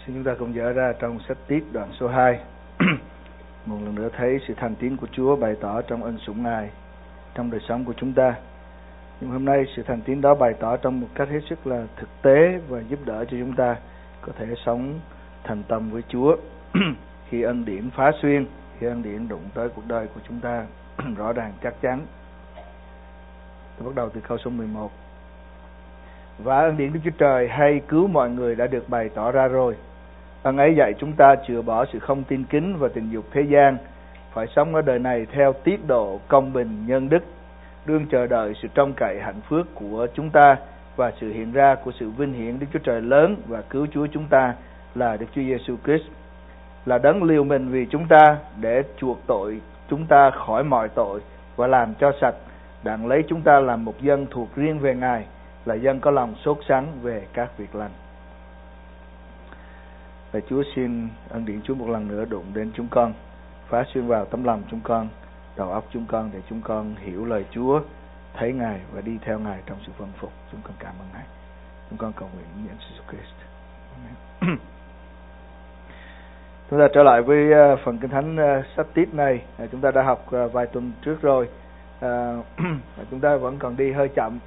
Xin chúng ta cùng dở ra trong sách Tiết đoạn số 2. Một lần nữa thấy sự thành tín của Chúa bày tỏ trong ân sủng Ngài trong đời sống của chúng ta. Nhưng hôm nay sự thành tín đó bày tỏ trong một cách hết sức là thực tế và giúp đỡ cho chúng ta có thể sống thành tâm với Chúa. Khi ân điển phá xuyên, khi ân điển đụng tới cuộc đời của chúng ta rõ ràng chắc chắn. Tôi bắt đầu từ câu số 11. Và ân điển Đức Chúa Trời hay cứu mọi người đã được bày tỏ ra rồi. Ân ấy dạy chúng ta chừa bỏ sự không tin kính và tình dục thế gian, phải sống ở đời này theo tiết độ công bình nhân đức, đương chờ đợi sự trông cậy hạnh phước của chúng ta và sự hiện ra của sự vinh hiển Đức Chúa Trời lớn và cứu Chúa chúng ta là Đức Chúa Giêsu Christ, là đấng liều mình vì chúng ta để chuộc tội chúng ta khỏi mọi tội và làm cho sạch, đặng lấy chúng ta làm một dân thuộc riêng về Ngài, là dân có lòng sốt sắng về các việc lành. Và Chúa xin ân điển Chúa một lần nữa đụng đến chúng con, phá xuyên vào tấm lòng chúng con, đầu óc chúng con để chúng con hiểu lời Chúa, thấy Ngài và đi theo Ngài trong sự vâng phục. Chúng con cảm ơn Ngài. Chúng con cầu nguyện nhân Jesus Christ. Amen. Chúng ta trở lại với phần Kinh Thánh sách Tiết này. Chúng ta đã học vài tuần trước rồi. Chúng ta vẫn còn đi hơi chậm.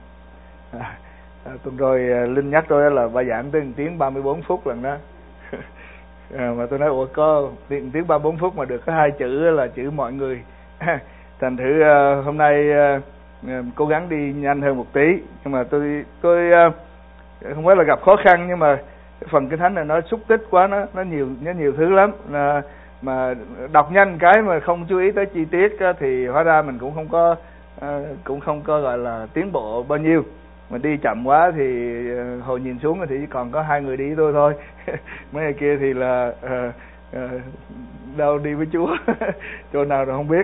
Tuần rồi Linh nhắc tôi là bài giảng tới 1 tiếng 34 phút lần đó. Mà tôi nói có 1 tiếng 34 phút mà được có 2 chữ là chữ mọi người. Thành thử hôm nay cố gắng đi nhanh hơn một tí. Nhưng mà tôi không phải là gặp khó khăn, nhưng mà phần Kinh Thánh này nó xúc tích quá, nó nhiều thứ lắm. Mà đọc nhanh cái mà không chú ý tới chi tiết thì hóa ra mình cũng không có gọi là tiến bộ bao nhiêu. Mà đi chậm quá thì hồi nhìn xuống thì chỉ còn có 2 người đi với tôi thôi. Mấy người kia thì là đâu đi với Chúa chỗ nào rồi không biết.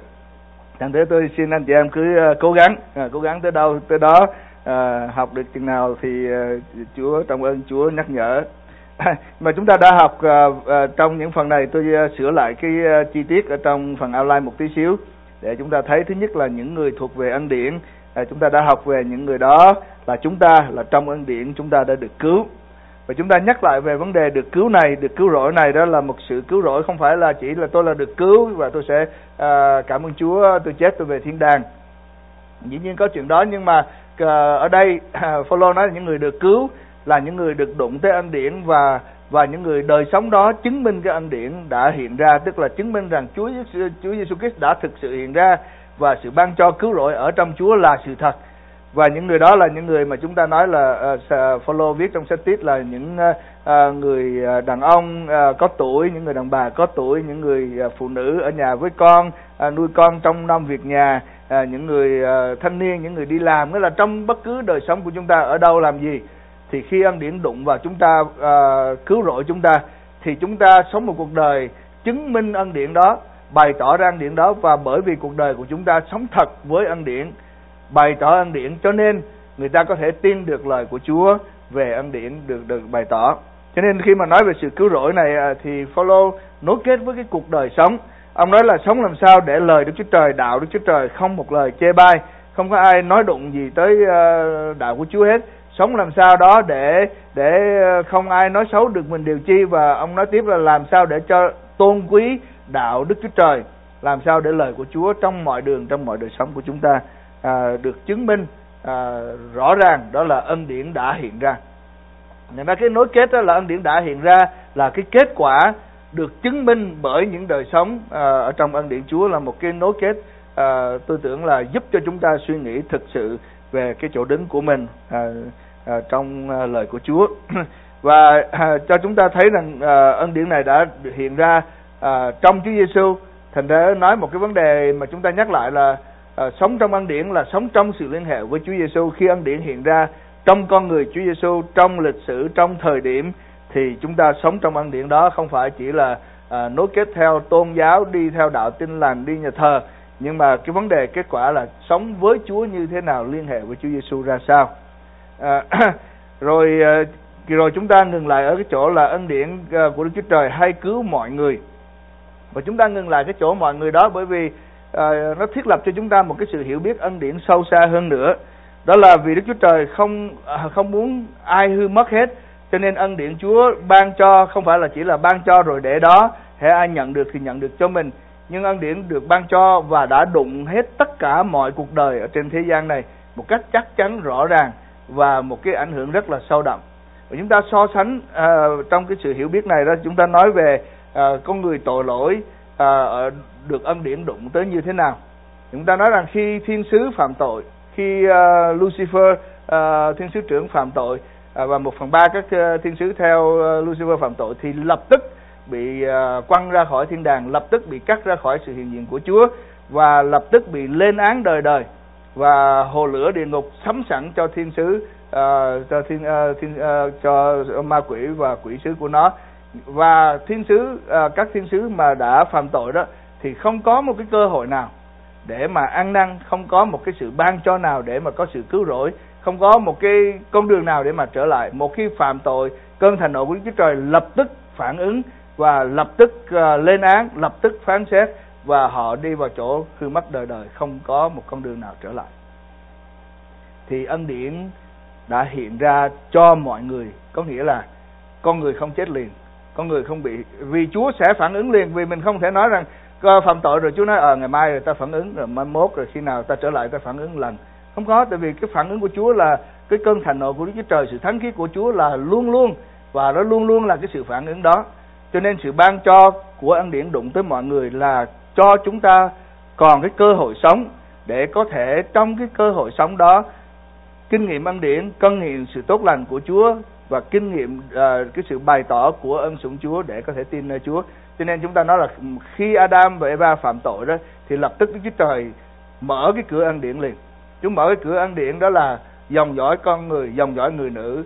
Thành thế tôi xin anh chị em cứ cố gắng tới đâu tới đó, học được chừng nào thì Chúa trong ơn Chúa nhắc nhở. Mà chúng ta đã học trong những phần này, tôi sửa lại cái chi tiết ở trong phần outline một tí xíu để chúng ta thấy. Thứ nhất là những người thuộc về ân điển, chúng ta đã học về những người đó là chúng ta là trong ân điển chúng ta đã được cứu. Và chúng ta nhắc lại về vấn đề được cứu này, được cứu rỗi này, đó là một sự cứu rỗi không phải là chỉ là tôi là được cứu và tôi sẽ cảm ơn Chúa, tôi chết tôi về thiên đàng. Dĩ nhiên có chuyện đó, nhưng mà ở đây Phaolô nói là những người được cứu là những người được đụng tới ân điển và những người đời sống đó chứng minh cái ân điển đã hiện ra, tức là chứng minh rằng Chúa Giêsu Christ đã thực sự hiện ra và sự ban cho cứu rỗi ở trong Chúa là sự thật. Và những người đó là những người mà chúng ta nói là Phaolô viết trong sách Tiết là những người đàn ông có tuổi, những người đàn bà có tuổi, những người phụ nữ ở nhà với con, nuôi con trong năm việc nhà, những người thanh niên, những người đi làm. Nghĩa là trong bất cứ đời sống của chúng ta ở đâu làm gì, thì khi ân điển đụng vào chúng ta, cứu rỗi chúng ta, thì chúng ta sống một cuộc đời chứng minh ân điển đó, bày tỏ ra ân điển đó. Và bởi vì cuộc đời của chúng ta sống thật với ân điển, bày tỏ ân điển, cho nên người ta có thể tin được lời của Chúa về ân điển được bày tỏ. Cho nên khi mà nói về sự cứu rỗi này thì Phaolô nối kết với cái cuộc đời sống. Ông nói là sống làm sao để lời Đức Chúa Trời, đạo Đức Chúa Trời không một lời chê bai, không có ai nói đụng gì tới đạo của Chúa hết. Sống làm sao đó để không ai nói xấu được mình điều chi. Và ông nói tiếp là làm sao để cho tôn quý đạo Đức Chúa Trời, làm sao để lời của Chúa trong mọi đường, trong mọi đời sống của chúng ta được chứng minh rõ ràng, đó là ân điển đã hiện ra. Nên ra cái nối kết đó là ân điển đã hiện ra là cái kết quả được chứng minh bởi những đời sống ở trong ân điển Chúa, là một cái nối kết tôi tưởng là giúp cho chúng ta suy nghĩ thực sự về cái chỗ đứng của mình trong lời của Chúa. Và cho chúng ta thấy rằng ân điển này đã hiện ra trong Chúa Giêsu. Thành ra nói một cái vấn đề mà chúng ta nhắc lại là sống trong ân điển là sống trong sự liên hệ với Chúa Giêsu. Khi ân điển hiện ra trong con người Chúa Giêsu, trong lịch sử, trong thời điểm, thì chúng ta sống trong ân điển đó, không phải chỉ là nối kết theo tôn giáo, đi theo đạo Tin Lành, đi nhà thờ, nhưng mà cái vấn đề kết quả là sống với Chúa như thế nào, liên hệ với Chúa Giêsu ra sao. Rồi chúng ta ngừng lại ở cái chỗ là ân điển của Đức Chúa Trời hay cứu mọi người. Và chúng ta ngừng lại cái chỗ mọi người đó bởi vì nó thiết lập cho chúng ta một cái sự hiểu biết ân điển sâu xa hơn nữa. Đó là vì Đức Chúa Trời không muốn ai hư mất hết, Cho nên ân điển Chúa ban cho không phải là chỉ là ban cho rồi để đó, hễ ai nhận được thì nhận được cho mình. Nhưng ân điển được ban cho và đã đụng hết tất cả mọi cuộc đời ở trên thế gian này một cách chắc chắn rõ ràng và một cái ảnh hưởng rất là sâu đậm. Và chúng ta so sánh trong cái sự hiểu biết này đó, chúng ta nói về con người tội lỗi được ân điển đụng tới như thế nào. Chúng ta nói rằng khi thiên sứ phạm tội, khi Lucifer thiên sứ trưởng phạm tội và 1/3 các thiên sứ theo Lucifer phạm tội thì lập tức bị quăng ra khỏi thiên đàng, lập tức bị cắt ra khỏi sự hiện diện của Chúa và lập tức bị lên án đời đời, và hồ lửa địa ngục sắm sẵn cho thiên sứ, cho ma quỷ và quỷ sứ của nó. Và thiên sứ, các thiên sứ mà đã phạm tội đó thì không có một cái cơ hội nào để mà ăn năn, không có một cái sự ban cho nào để mà có sự cứu rỗi, không có một cái con đường nào để mà trở lại. Một khi phạm tội, cơn thịnh nộ của Đức Chúa Trời lập tức phản ứng và lập tức lên án, lập tức phán xét, và họ đi vào chỗ hư mất đời đời, không có một con đường nào trở lại. Thì ân điển đã hiện ra cho mọi người, có nghĩa là con người không chết liền, con người không bị, vì Chúa sẽ phản ứng liền. Vì mình không thể nói rằng phạm tội rồi Chúa nói ngày mai rồi ta phản ứng, rồi mai mốt rồi khi nào ta trở lại ta phản ứng lần. Không có, tại vì cái phản ứng của Chúa là cái cơn thịnh nộ của Đức Chúa Trời, sự thánh khiết của Chúa là luôn luôn, và nó luôn luôn là cái sự phản ứng đó. Cho nên sự ban cho của ân điển đụng tới mọi người là cho chúng ta còn cái cơ hội sống, để có thể trong cái cơ hội sống đó kinh nghiệm ân điển, cân nghiệm sự tốt lành của Chúa và kinh nghiệm cái sự bày tỏ của ân sủng Chúa để có thể tin nơi Chúa. Cho nên chúng ta nói là khi Adam và Eva phạm tội đó thì lập tức Đức Chúa Trời mở cái cửa ân điển liền. Chúa mở cái cửa ân điển, đó là dòng dõi con người, dòng dõi người nữ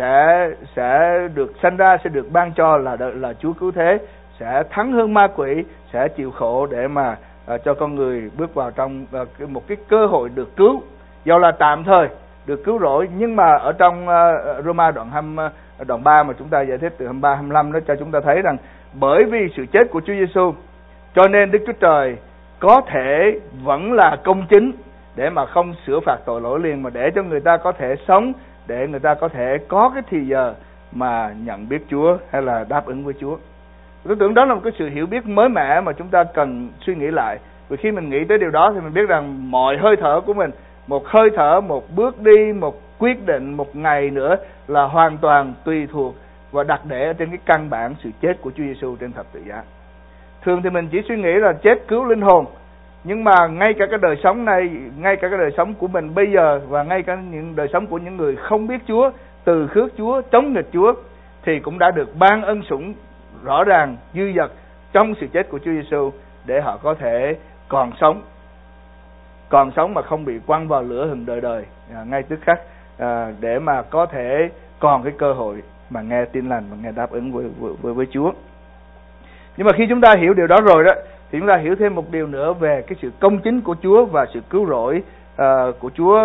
sẽ được sanh ra, sẽ được ban cho là Chúa cứu thế, sẽ thắng hơn ma quỷ, sẽ chịu khổ để mà cho con người bước vào trong một cái cơ hội được cứu, dầu là tạm thời được cứu rỗi. Nhưng mà ở trong Roma đoạn 3 mà chúng ta giải thích từ 23-25 đó cho chúng ta thấy rằng bởi vì sự chết của Chúa Giêsu cho nên Đức Chúa Trời có thể vẫn là công chính để mà không sửa phạt tội lỗi liền, mà để cho người ta có thể sống, để người ta có thể có cái thì giờ mà nhận biết Chúa hay là đáp ứng với Chúa. Tôi tưởng đó là một cái sự hiểu biết mới mẻ mà chúng ta cần suy nghĩ lại. Vì khi mình nghĩ tới điều đó thì mình biết rằng mọi hơi thở của mình, một hơi thở, một bước đi, một quyết định, một ngày nữa là hoàn toàn tùy thuộc và đặt để ở trên cái căn bản sự chết của Chúa Giêsu trên thập tự giá. Thường thì mình chỉ suy nghĩ là chết cứu linh hồn, nhưng mà ngay cả cái đời sống này, ngay cả cái đời sống của mình bây giờ, và ngay cả những đời sống của những người không biết Chúa, từ khước Chúa, chống nghịch Chúa, thì cũng đã được ban ân sủng rõ ràng dư dật trong sự chết của Chúa Giêsu để họ có thể còn sống mà không bị quăng vào lửa hừng đời đời ngay tức khắc, để mà có thể còn cái cơ hội mà nghe tin lành và nghe đáp ứng với Chúa. Nhưng mà khi chúng ta hiểu điều đó rồi đó, thì chúng ta hiểu thêm một điều nữa về cái sự công chính của Chúa và sự cứu rỗi của Chúa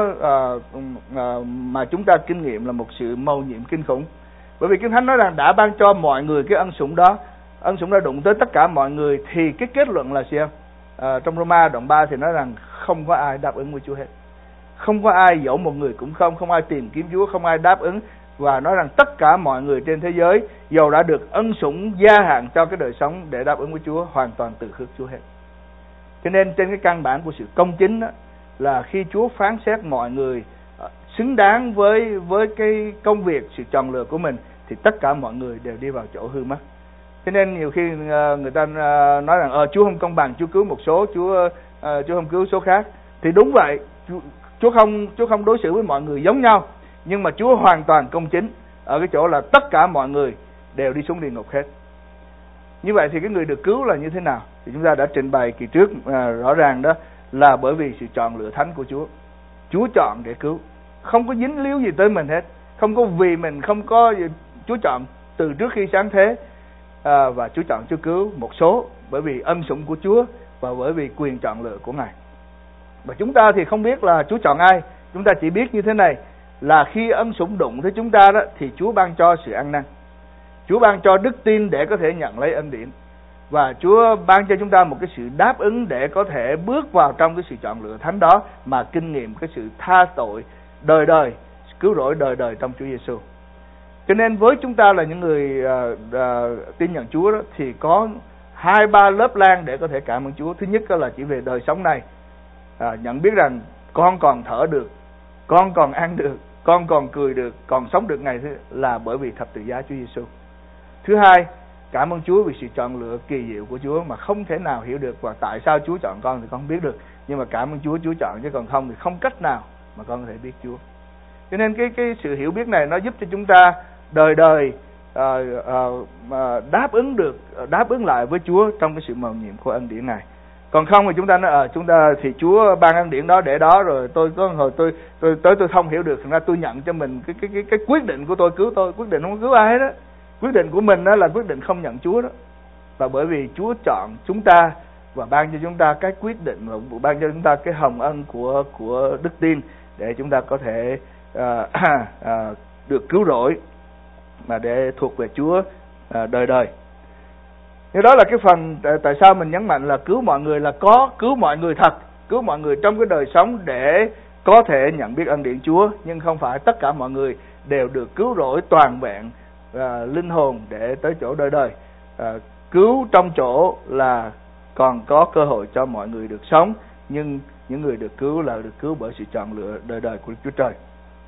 mà chúng ta kinh nghiệm là một sự mầu nhiệm kinh khủng. Bởi vì Kinh Thánh nói rằng đã ban cho mọi người cái ân sủng đó, ân sủng đã đụng tới tất cả mọi người, thì cái kết luận là sao? Trong Roma đoạn 3 thì nói rằng không có ai đáp ứng với Chúa hết. Không có ai, dẫu một người cũng không ai tìm kiếm Chúa, không ai đáp ứng. Và nói rằng tất cả mọi người trên thế giới, dầu đã được ân sủng gia hạn cho cái đời sống để đáp ứng với Chúa, hoàn toàn từ khước Chúa hết. Cho nên trên cái căn bản của sự công chính đó, là khi Chúa phán xét mọi người xứng đáng với cái công việc, sự chọn lựa của mình, thì tất cả mọi người đều đi vào chỗ hư mất. Cho nên nhiều khi người ta nói rằng Chúa không công bằng, Chúa cứu một số, Chúa không cứu số khác. Thì đúng vậy, Chúa không đối xử với mọi người giống nhau, nhưng mà Chúa hoàn toàn công chính ở cái chỗ là tất cả mọi người đều đi xuống địa ngục hết. Như vậy thì cái người được cứu là như thế nào? Thì chúng ta đã trình bày kỳ trước rõ ràng đó, là bởi vì sự chọn lựa thánh của Chúa. Chúa chọn để cứu, không có dính líu gì tới mình hết, không có vì mình, không có gì. Chúa chọn từ trước khi sáng thế, và Chúa chọn Chúa cứu một số bởi vì ân sủng của Chúa và bởi vì quyền chọn lựa của Ngài. Và chúng ta thì không biết là Chúa chọn ai, chúng ta chỉ biết như thế này, là khi ân sủng đụng tới chúng ta đó, thì Chúa ban cho sự ăn năn, Chúa ban cho đức tin để có thể nhận lấy ân điển, và Chúa ban cho chúng ta một cái sự đáp ứng để có thể bước vào trong cái sự chọn lựa thánh đó, mà kinh nghiệm cái sự tha tội đời đời, cứu rỗi đời đời trong Chúa Giêsu. Cho nên với chúng ta là những người tin nhận Chúa đó, thì có 2-3 lớp lang để có thể cảm ơn Chúa. Thứ nhất là chỉ về đời sống này, nhận biết rằng con còn thở được, con còn ăn được, con còn cười được, còn sống được ngày thứ là bởi vì thập tự giá Chúa Giêsu. Thứ hai, cảm ơn Chúa vì sự chọn lựa kỳ diệu của Chúa mà không thể nào hiểu được, và tại sao Chúa chọn con thì con không biết được, nhưng mà cảm ơn Chúa chọn, chứ còn không thì không cách nào mà con có thể biết Chúa. Cho nên cái sự hiểu biết này nó giúp cho chúng ta đời đời đáp ứng lại với Chúa trong cái sự mầu nhiệm của ân điển này. Còn không thì chúng ta nói chúng ta thì Chúa ban ân điển đó để đó, rồi tôi có hồi tôi không hiểu được, thành ra tôi nhận cho mình cái quyết định của tôi cứu tôi, quyết định không cứu ai đó. Quyết định của mình đó là quyết định không nhận Chúa đó. Và bởi vì Chúa chọn chúng ta và ban cho chúng ta cái quyết định, và ban cho chúng ta cái hồng ân của đức tin để chúng ta có thể được cứu rỗi mà để thuộc về Chúa đời đời. Thế đó là cái phần tại sao mình nhấn mạnh là cứu mọi người, là có cứu mọi người thật, cứu mọi người trong cái đời sống để có thể nhận biết ân điển Chúa, nhưng không phải tất cả mọi người đều được cứu rỗi toàn vẹn linh hồn để tới chỗ đời đời. Cứu trong chỗ là còn có cơ hội cho mọi người được sống, nhưng những người được cứu là được cứu bởi sự chọn lựa đời đời của Chúa Trời.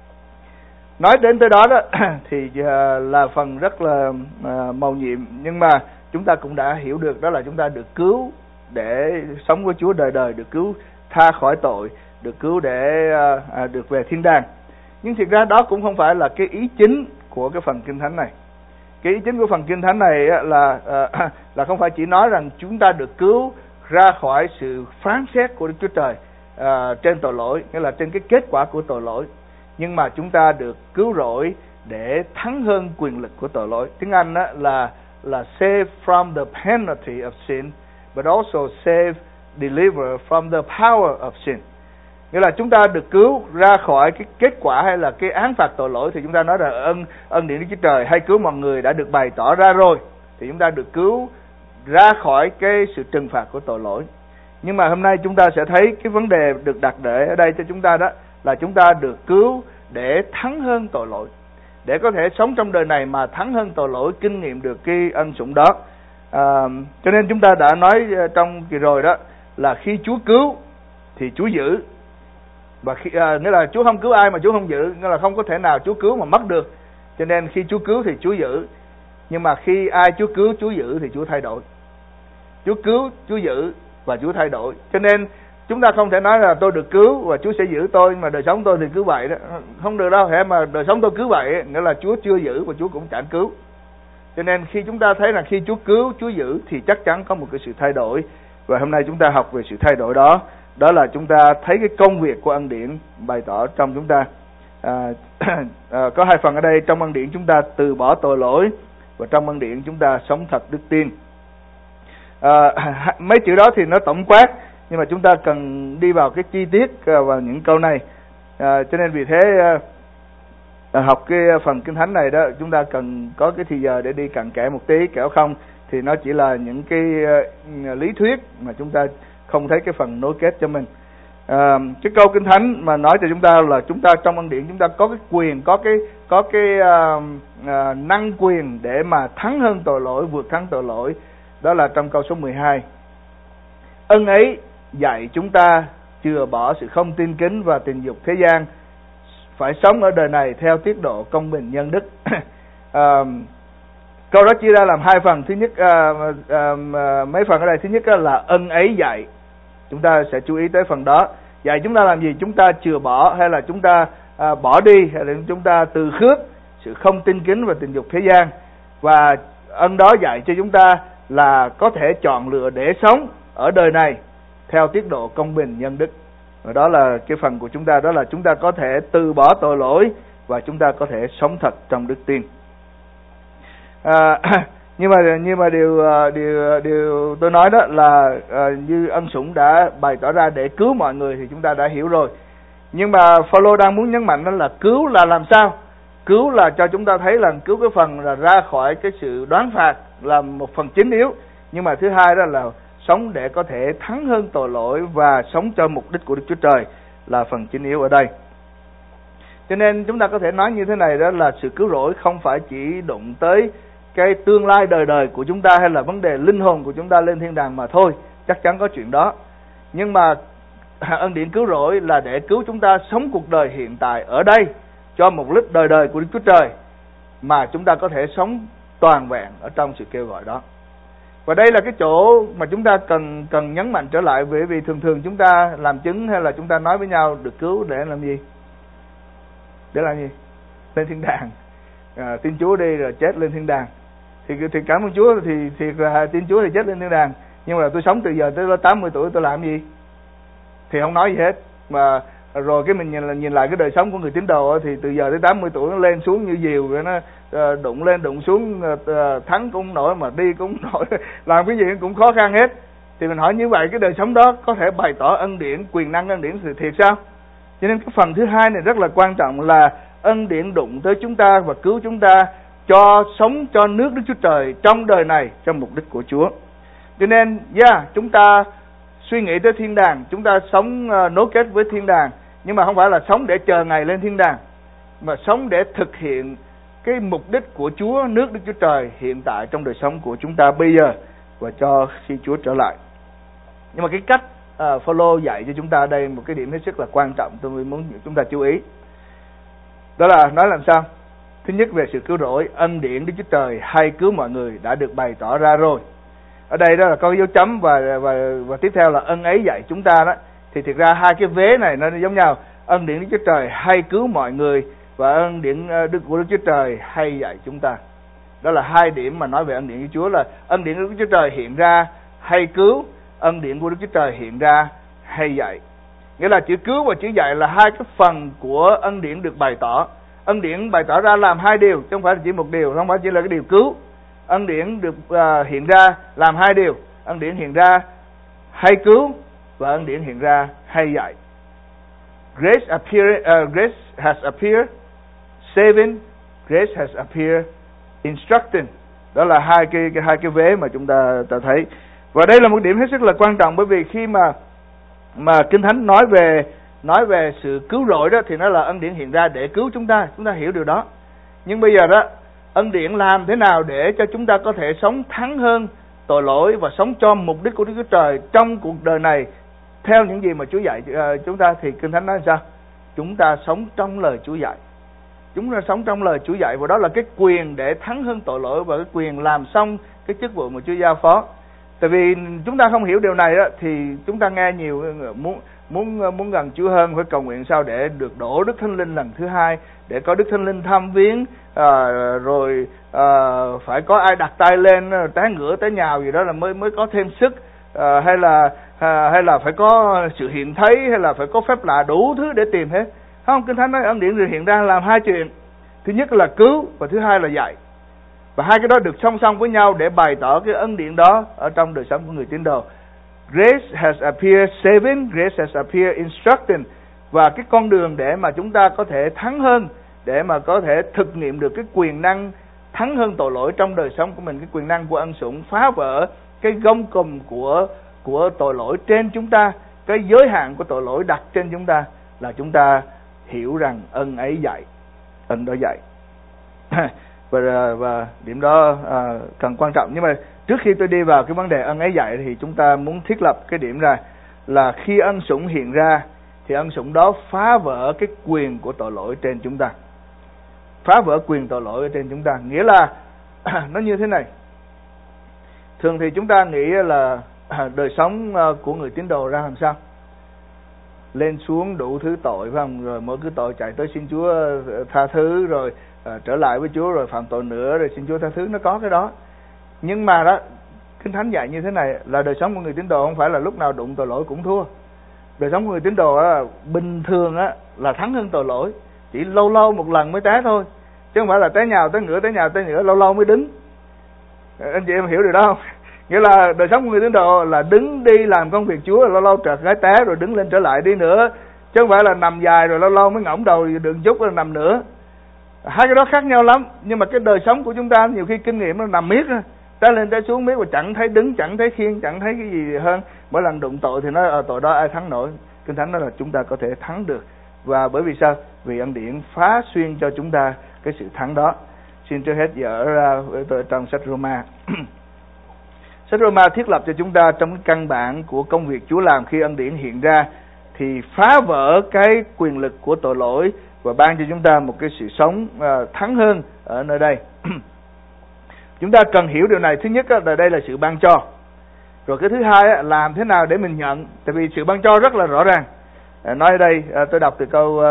Nói đến tới đó thì là phần rất là mầu nhiệm, nhưng mà chúng ta cũng đã hiểu được đó là chúng ta được cứu để sống với Chúa đời đời, được cứu tha khỏi tội, được cứu để được về thiên đàng. Nhưng thực ra đó cũng không phải là cái ý chính của cái phần Kinh Thánh này. Cái ý chính của phần Kinh Thánh này là không phải chỉ nói rằng chúng ta được cứu ra khỏi sự phán xét của Đức Chúa Trời trên tội lỗi, nghĩa là trên cái kết quả của tội lỗi, nhưng mà chúng ta được cứu rỗi để thắng hơn quyền lực của tội lỗi. Tiếng Anh là save from the penalty of sin, but also save, deliver from the power of sin. Nghĩa là chúng ta được cứu ra khỏi cái kết quả hay là cái án phạt tội lỗi, thì chúng ta nói là ân điển Đức Chúa Trời hay cứu mọi người đã được bày tỏ ra rồi, thì chúng ta được cứu ra khỏi cái sự trừng phạt của tội lỗi. Nhưng mà hôm nay chúng ta sẽ thấy cái vấn đề được đặt để ở đây cho chúng ta đó là chúng ta được cứu để thắng hơn tội lỗi, để có thể sống trong đời này mà thắng hơn tội lỗi, kinh nghiệm được cái ân sủng đó. Cho nên chúng ta đã nói trong kỳ rồi đó là khi Chúa cứu thì Chúa giữ, và nghĩa là Chúa không cứu ai mà Chúa không giữ, nghĩa là không có thể nào Chúa cứu mà mất được. Cho nên khi Chúa cứu thì Chúa giữ, nhưng mà khi ai Chúa cứu Chúa giữ thì Chúa thay đổi. Chúa cứu, Chúa giữ và Chúa thay đổi. Cho nên chúng ta không thể nói là tôi được cứu và Chúa sẽ giữ tôi, mà đời sống tôi thì cứ vậy đó. Không được đâu, hễ mà đời sống tôi cứ vậy, nghĩa là Chúa chưa giữ và Chúa cũng chẳng cứu. Cho nên khi chúng ta thấy là khi Chúa cứu, Chúa giữ thì chắc chắn có một cái sự thay đổi. Và hôm nay chúng ta học về sự thay đổi đó. Đó là chúng ta thấy cái công việc của ân điển bày tỏ trong chúng ta. Có hai phần ở đây. Trong ân điển chúng ta từ bỏ tội lỗi, và trong ân điển chúng ta sống thật đức tin. Mấy chữ đó thì nó tổng quát, nhưng mà chúng ta cần đi vào cái chi tiết vào những câu này. Cho nên vì thế học cái phần Kinh Thánh này đó, chúng ta cần có cái thì giờ để đi cặn kẽ một tí, kẻo không thì nó chỉ là những cái lý thuyết mà chúng ta không thấy cái phần nối kết cho mình. Cái câu Kinh Thánh mà nói cho chúng ta là chúng ta trong ân điển chúng ta có cái quyền, có cái năng quyền để mà thắng hơn tội lỗi, vượt thắng tội lỗi. Đó là trong câu số 12. Ân ấy dạy chúng ta chừa bỏ sự không tin kính và tình dục thế gian, phải sống ở đời này theo tiết độ công bình nhân đức. Câu đó chia ra làm hai phần. Thứ nhất, mấy phần ở đây. Thứ nhất là ân ấy dạy, chúng ta sẽ chú ý tới phần đó. Dạy chúng ta làm gì? Chúng ta chừa bỏ, hay là chúng ta bỏ đi, hay là chúng ta từ khước sự không tin kính và tình dục thế gian. Và ân đó dạy cho chúng ta là có thể chọn lựa để sống ở đời này theo tiết độ công bình nhân đức. Và đó là cái phần của chúng ta, đó là chúng ta có thể từ bỏ tội lỗi và chúng ta có thể sống thật trong đức tin. Nhưng mà điều tôi nói đó là như ân sủng đã bày tỏ ra để cứu mọi người thì chúng ta đã hiểu rồi. Nhưng mà Phaolô đang muốn nhấn mạnh đó là cứu là làm sao? Cứu là cho chúng ta thấy là cứu cái phần là ra khỏi cái sự đoán phạt là một phần chính yếu. Nhưng mà thứ hai đó là sống để có thể thắng hơn tội lỗi và sống cho mục đích của Đức Chúa Trời là phần chính yếu ở đây. Cho nên chúng ta có thể nói như thế này, đó là sự cứu rỗi không phải chỉ đụng tới cái tương lai đời đời của chúng ta, hay là vấn đề linh hồn của chúng ta lên thiên đàng mà thôi. Chắc chắn có chuyện đó. Nhưng mà ân điển cứu rỗi là để cứu chúng ta sống cuộc đời hiện tại ở đây cho mục đích đời đời của Đức Chúa Trời, mà chúng ta có thể sống toàn vẹn ở trong sự kêu gọi đó. Và đây là cái chỗ mà chúng ta cần nhấn mạnh trở lại, bởi vì thường chúng ta làm chứng hay là chúng ta nói với nhau được cứu để làm gì? Để làm gì? Lên thiên đàng. Tin Chúa đi rồi chết lên thiên đàng. Thì cảm ơn Chúa, thì thiệt là tin Chúa thì chết lên thiên đàng. Nhưng mà tôi sống từ giờ tới 80 tuổi tôi làm gì? Thì không nói gì hết. Mà rồi cái mình nhìn lại cái đời sống của người tín đồ, thì từ giờ tới 80 tuổi nó lên xuống như diều vậy, nó đụng lên đụng xuống, thắng cũng nổi mà đi cũng nổi, làm cái gì cũng khó khăn hết. Thì mình hỏi như vậy cái đời sống đó có thể bày tỏ ân điển, quyền năng ân điển sự thiệt sao? Cho nên cái phần thứ hai này rất là quan trọng, là ân điển đụng tới chúng ta và cứu chúng ta cho sống cho nước Đức Chúa Trời trong đời này cho mục đích của Chúa. Cho nên chúng ta suy nghĩ tới thiên đàng, chúng ta sống nối kết với thiên đàng, nhưng mà không phải là sống để chờ ngày lên thiên đàng, mà sống để thực hiện cái mục đích của Chúa, nước Đức Chúa Trời hiện tại trong đời sống của chúng ta bây giờ và cho khi Chúa trở lại. Nhưng mà cái cách Phaolô dạy cho chúng ta đây một cái điểm hết sức là quan trọng, tôi muốn chúng ta chú ý. Đó là nói làm sao? Thứ nhất, về sự cứu rỗi, ân điển Đức Chúa Trời hay cứu mọi người đã được bày tỏ ra rồi. Ở đây đó là có dấu chấm và tiếp theo là ân ấy dạy chúng ta đó. Thì thực ra hai cái vế này nó giống nhau. Ân điển Đức Chúa Trời hay cứu mọi người và ân điển của Đức Chúa Trời hay dạy chúng ta. Đó là hai điểm mà nói về ân điển của Chúa, là ân điển của Đức Chúa Trời hiện ra hay cứu, ân điển của Đức Chúa Trời hiện ra hay dạy. Nghĩa là chữ cứu và chữ dạy là hai cái phần của ân điển được bày tỏ. Ân điển bày tỏ ra làm hai điều, chứ không phải chỉ một điều, không phải chỉ là cái điều cứu. Ân điển được hiện ra làm hai điều. Ân điển hiện ra hay cứu và ân điển hiện ra hay dạy. Grace has appeared saving, grace has appeared instructing. Đó là hai cái vế mà chúng ta thấy. Và đây là một điểm hết sức là quan trọng, bởi vì khi mà Kinh Thánh nói về sự cứu rỗi đó, thì nó là ân điển hiện ra để cứu chúng ta hiểu điều đó. Nhưng bây giờ đó, ân điển làm thế nào để cho chúng ta có thể sống thắng hơn tội lỗi và sống cho mục đích của Đức Chúa Trời trong cuộc đời này theo những gì mà Chúa dạy chúng ta? Thì Kinh Thánh nói sao? Chúng ta sống trong lời Chúa dạy. Chúng ta sống trong lời Chúa dạy, và đó là cái quyền để thắng hơn tội lỗi và cái quyền làm xong cái chức vụ mà Chúa giao phó. Tại vì chúng ta không hiểu điều này đó, thì chúng ta nghe nhiều muốn gần Chúa hơn, phải cầu nguyện sao để được đổ Đức Thánh Linh lần thứ hai, để có Đức Thánh Linh thăm viếng, rồi phải có ai đặt tay lên té ngửa té nhào gì đó là mới có thêm sức, hay là phải có sự hiện thấy, hay là phải có phép lạ, đủ thứ để tìm hết. Không, Kinh Thánh nói ân điển hiện ra làm hai chuyện. Thứ nhất là cứu và thứ hai là dạy. Và hai cái đó được song song với nhau để bày tỏ cái ân điển đó ở trong đời sống của người tín đồ. Grace has appeared saving, grace has appeared instructing. Và cái con đường để mà chúng ta có thể thắng hơn, để mà có thể thực nghiệm được cái quyền năng thắng hơn tội lỗi trong đời sống của mình, cái quyền năng của ân sủng phá vỡ cái gông cùm của tội lỗi trên chúng ta, cái giới hạn của tội lỗi đặt trên chúng ta, là chúng ta hiểu rằng ân ấy dạy, ân đó dạy. Và điểm đó cần quan trọng. Nhưng mà trước khi tôi đi vào cái vấn đề ân ấy dạy, thì chúng ta muốn thiết lập cái điểm ra là khi ân sủng hiện ra thì ân sủng đó phá vỡ cái quyền của tội lỗi trên chúng ta, phá vỡ quyền tội lỗi ở trên chúng ta. Nghĩa là nó như thế này. Thường thì chúng ta nghĩ là đời sống của người tín đồ ra làm sao? Lên xuống đủ thứ tội, phải không? Rồi mỗi cái tội chạy tới xin Chúa tha thứ, rồi trở lại với Chúa, rồi phạm tội nữa, rồi xin Chúa tha thứ. Nó có cái đó. Nhưng mà đó, Kinh Thánh dạy như thế này, là đời sống của người tín đồ không phải là lúc nào đụng tội lỗi cũng thua. Đời sống của người tín đồ bình thường là thắng hơn tội lỗi, chỉ lâu lâu một lần mới té thôi, chứ không phải là té nhào té ngửa, té nhào té ngửa lâu lâu mới đứng. Anh chị em hiểu điều đó không? Nghĩa là đời sống của người tín đồ là đứng đi làm công việc Chúa, lâu lâu trật cái té rồi đứng lên trở lại đi nữa, chứ không phải là nằm dài rồi lâu lâu mới ngẩng đầu đừng chút rồi nằm nữa. Hai cái đó khác nhau lắm. Nhưng mà cái đời sống của chúng ta nhiều khi kinh nghiệm nó nằm miết, té lên té xuống miết và chẳng thấy đứng, chẳng thấy khiêng, chẳng thấy cái gì hơn. Mỗi lần đụng tội thì nói tội đó ai thắng nổi. Kinh Thánh nói là chúng ta có thể thắng được Và bởi vì sao? Vì ân điển phá xuyên cho chúng ta cái sự thắng đó. Xin trước hết dở ra trong sách Roma. Sách Roma thiết lập cho chúng ta trong cái căn bản của công việc Chúa làm khi ân điển hiện ra, thì phá vỡ cái quyền lực của tội lỗi và ban cho chúng ta một cái sự sống thắng hơn ở nơi đây. Chúng ta cần hiểu điều này. Thứ nhất là đây là sự ban cho. Rồi cái thứ hai là làm thế nào để mình nhận. Tại vì sự ban cho rất là rõ ràng. Nói ở đây tôi đọc từ câu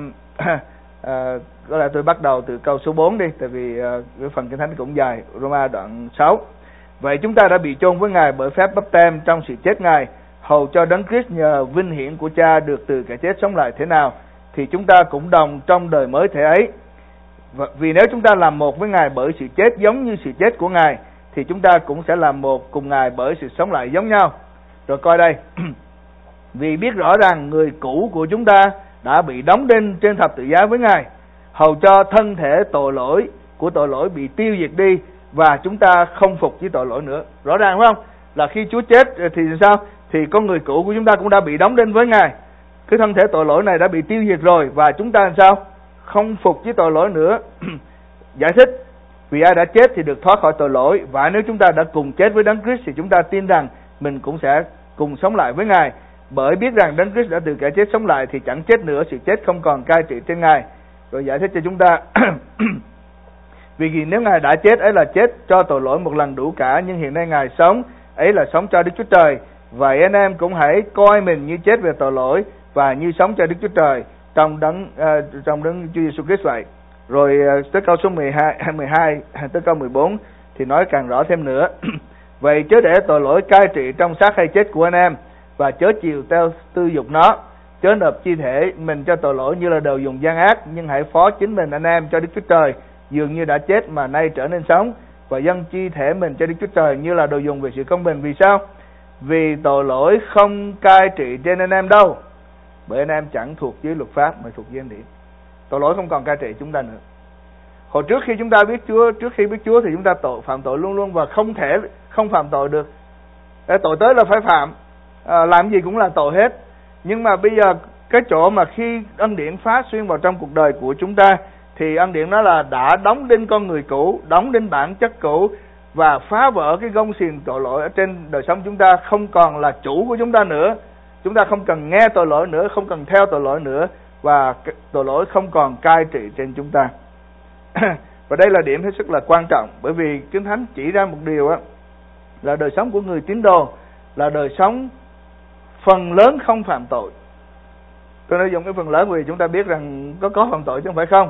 có lẽ tôi bắt đầu từ câu số 4 đi, tại vì cái phần Kinh Thánh cũng dài. Roma đoạn 6. Vậy chúng ta đã bị chôn với Ngài bởi phép báp têm trong sự chết Ngài, hầu cho Đấng Christ nhờ vinh hiển của Cha được từ kẻ chết sống lại thế nào, thì chúng ta cũng đồng trong đời mới thể ấy. Vì nếu chúng ta làm một với Ngài bởi sự chết giống như sự chết của Ngài, thì chúng ta cũng sẽ làm một cùng Ngài bởi sự sống lại giống nhau. Rồi coi đây. Vì biết rõ rằng người cũ của chúng ta đã bị đóng đinh trên thập tự giá với Ngài, hầu cho thân thể tội lỗi bị tiêu diệt đi, và chúng ta không phục với tội lỗi nữa. Rõ ràng phải không? Là khi Chúa chết thì sao? Thì con người cũ của chúng ta cũng đã bị đóng đinh với Ngài. Cái thân thể tội lỗi này đã bị tiêu diệt rồi, và chúng ta làm sao? Không phục với tội lỗi nữa. Giải thích: vì ai đã chết thì được thoát khỏi tội lỗi, và nếu chúng ta đã cùng chết với Đấng Christ thì chúng ta tin rằng mình cũng sẽ cùng sống lại với Ngài. Bởi biết rằng Đấng Christ đã từ kẻ chết sống lại thì chẳng chết nữa, sự chết không còn cai trị trên Ngài. Rồi giải thích cho chúng ta: vì nếu Ngài đã chết, ấy là chết cho tội lỗi một lần đủ cả, nhưng hiện nay Ngài sống, ấy là sống cho Đức Chúa Trời. Vậy anh em cũng hãy coi mình như chết về tội lỗi và như sống cho Đức Chúa Trời trong Đấng Chúa Giêsu Christ vậy. Rồi tới câu số 12 tới câu 14 thì nói càng rõ thêm nữa. Vậy chớ để tội lỗi cai trị trong xác hay chết của anh em, và chớ chiều theo tư dục nó, chớ nộp chi thể mình cho tội lỗi như là đồ dùng gian ác, nhưng hãy phó chính mình anh em cho Đức Chúa Trời, dường như đã chết mà nay trở nên sống, và dâng chi thể mình cho Đức Chúa Trời như là đồ dùng về sự công bình. Vì sao? Vì tội lỗi không cai trị trên anh em đâu, bởi anh em chẳng thuộc dưới luật pháp mà thuộc dưới ân điển. Tội lỗi không còn cai trị chúng ta nữa. Hồi trước khi chúng ta biết Chúa, trước khi biết Chúa thì chúng ta phạm tội luôn luôn, và không thể không phạm tội được. Tội tới là phải phạm, làm gì cũng là tội hết. Nhưng mà bây giờ cái chỗ mà khi ân điển phá xuyên vào trong cuộc đời của chúng ta, thì ân điển nó là đã đóng đinh con người cũ, đóng đinh bản chất cũ, và phá vỡ cái gông xiềng tội lỗi ở trên đời sống chúng ta, không còn là chủ của chúng ta nữa. Chúng ta không cần nghe tội lỗi nữa, không cần theo tội lỗi nữa, và tội lỗi không còn cai trị trên chúng ta. Và đây là điểm hết sức là quan trọng, bởi vì Kinh Thánh chỉ ra một điều á, là đời sống của người tín đồ là đời sống phần lớn không phạm tội. Tôi nói dùng cái phần lớn vì chúng ta biết rằng có phạm tội chứ không phải không.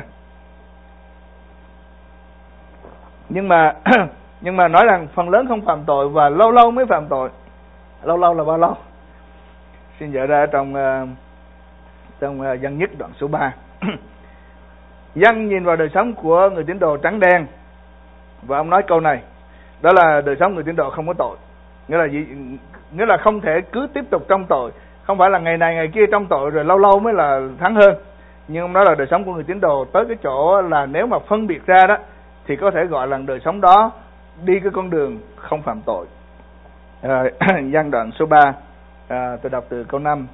nhưng mà nói rằng phần lớn không phạm tội và lâu lâu mới phạm tội. Lâu lâu là bao lâu? Xin dở ra trong Dân Nhất đoạn số 3. Dân nhìn vào đời sống của người tín đồ trắng đen, và ông nói câu này, đó là đời sống người tín đồ không có tội. Nghĩa là gì? Nghĩa là không thể cứ tiếp tục trong tội, không phải là ngày này ngày kia trong tội rồi lâu lâu mới là thắng hơn. Nhưng ông nói là đời sống của người tín đồ tới cái chỗ là nếu mà phân biệt ra đó, thì có thể gọi là đời sống đó đi cái con đường không phạm tội. Dân đoạn số 3, tôi đọc từ câu 5.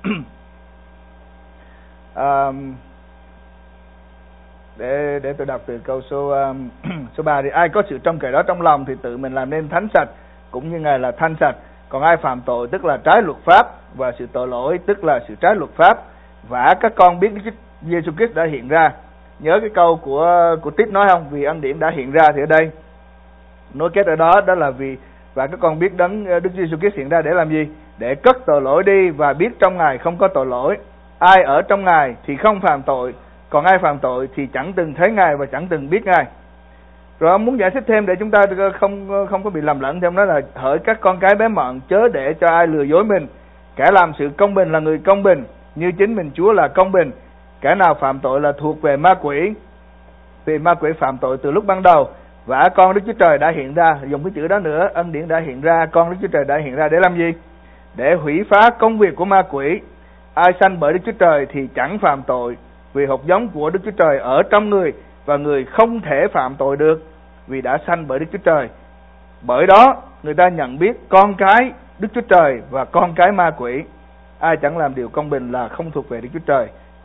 Để tôi đọc từ câu số 3 thì: ai có sự trông cậy đó trong lòng thì tự mình làm nên thánh sạch, cũng như Ngài là thanh sạch. Còn ai phạm tội tức là trái luật pháp, và sự tội lỗi tức là sự trái luật pháp. Và các con biết Đức Giêsu Christ đã hiện ra. Nhớ cái câu của Tít nói không? Vì ân điển đã hiện ra, thì ở đây nối kết ở đó là vì và các con biết Đức Giêsu Christ hiện ra để làm gì? Để cất tội lỗi đi, và biết trong Ngài không có tội lỗi. Ai ở trong Ngài thì không phạm tội, còn ai phạm tội thì chẳng từng thấy Ngài và chẳng từng biết Ngài. Rồi ông muốn giải thích thêm để chúng ta không có bị lầm lẫn, thì ông nói là: hỡi các con cái bé mọn, chớ để cho ai lừa dối mình. Kẻ làm sự công bình là người công bình, như chính mình Chúa là công bình. Kẻ nào phạm tội là thuộc về ma quỷ, vì ma quỷ phạm tội từ lúc ban đầu. Và con Đức Chúa Trời đã hiện ra, dùng cái chữ đó nữa, ân điển đã hiện ra, con Đức Chúa Trời đã hiện ra để làm gì? Để hủy phá công việc của ma quỷ. Ai sanh bởi Đức Chúa Trời thì chẳng phạm tội, vì hột giống của Đức Chúa Trời ở trong người, và người không thể phạm tội được, vì đã sanh bởi Đức Chúa Trời. Bởi đó người ta nhận biết con cái Đức Chúa Trời và con cái ma quỷ. Ai chẳng làm điều công bình là không thuộc về Đức Chúa Trời,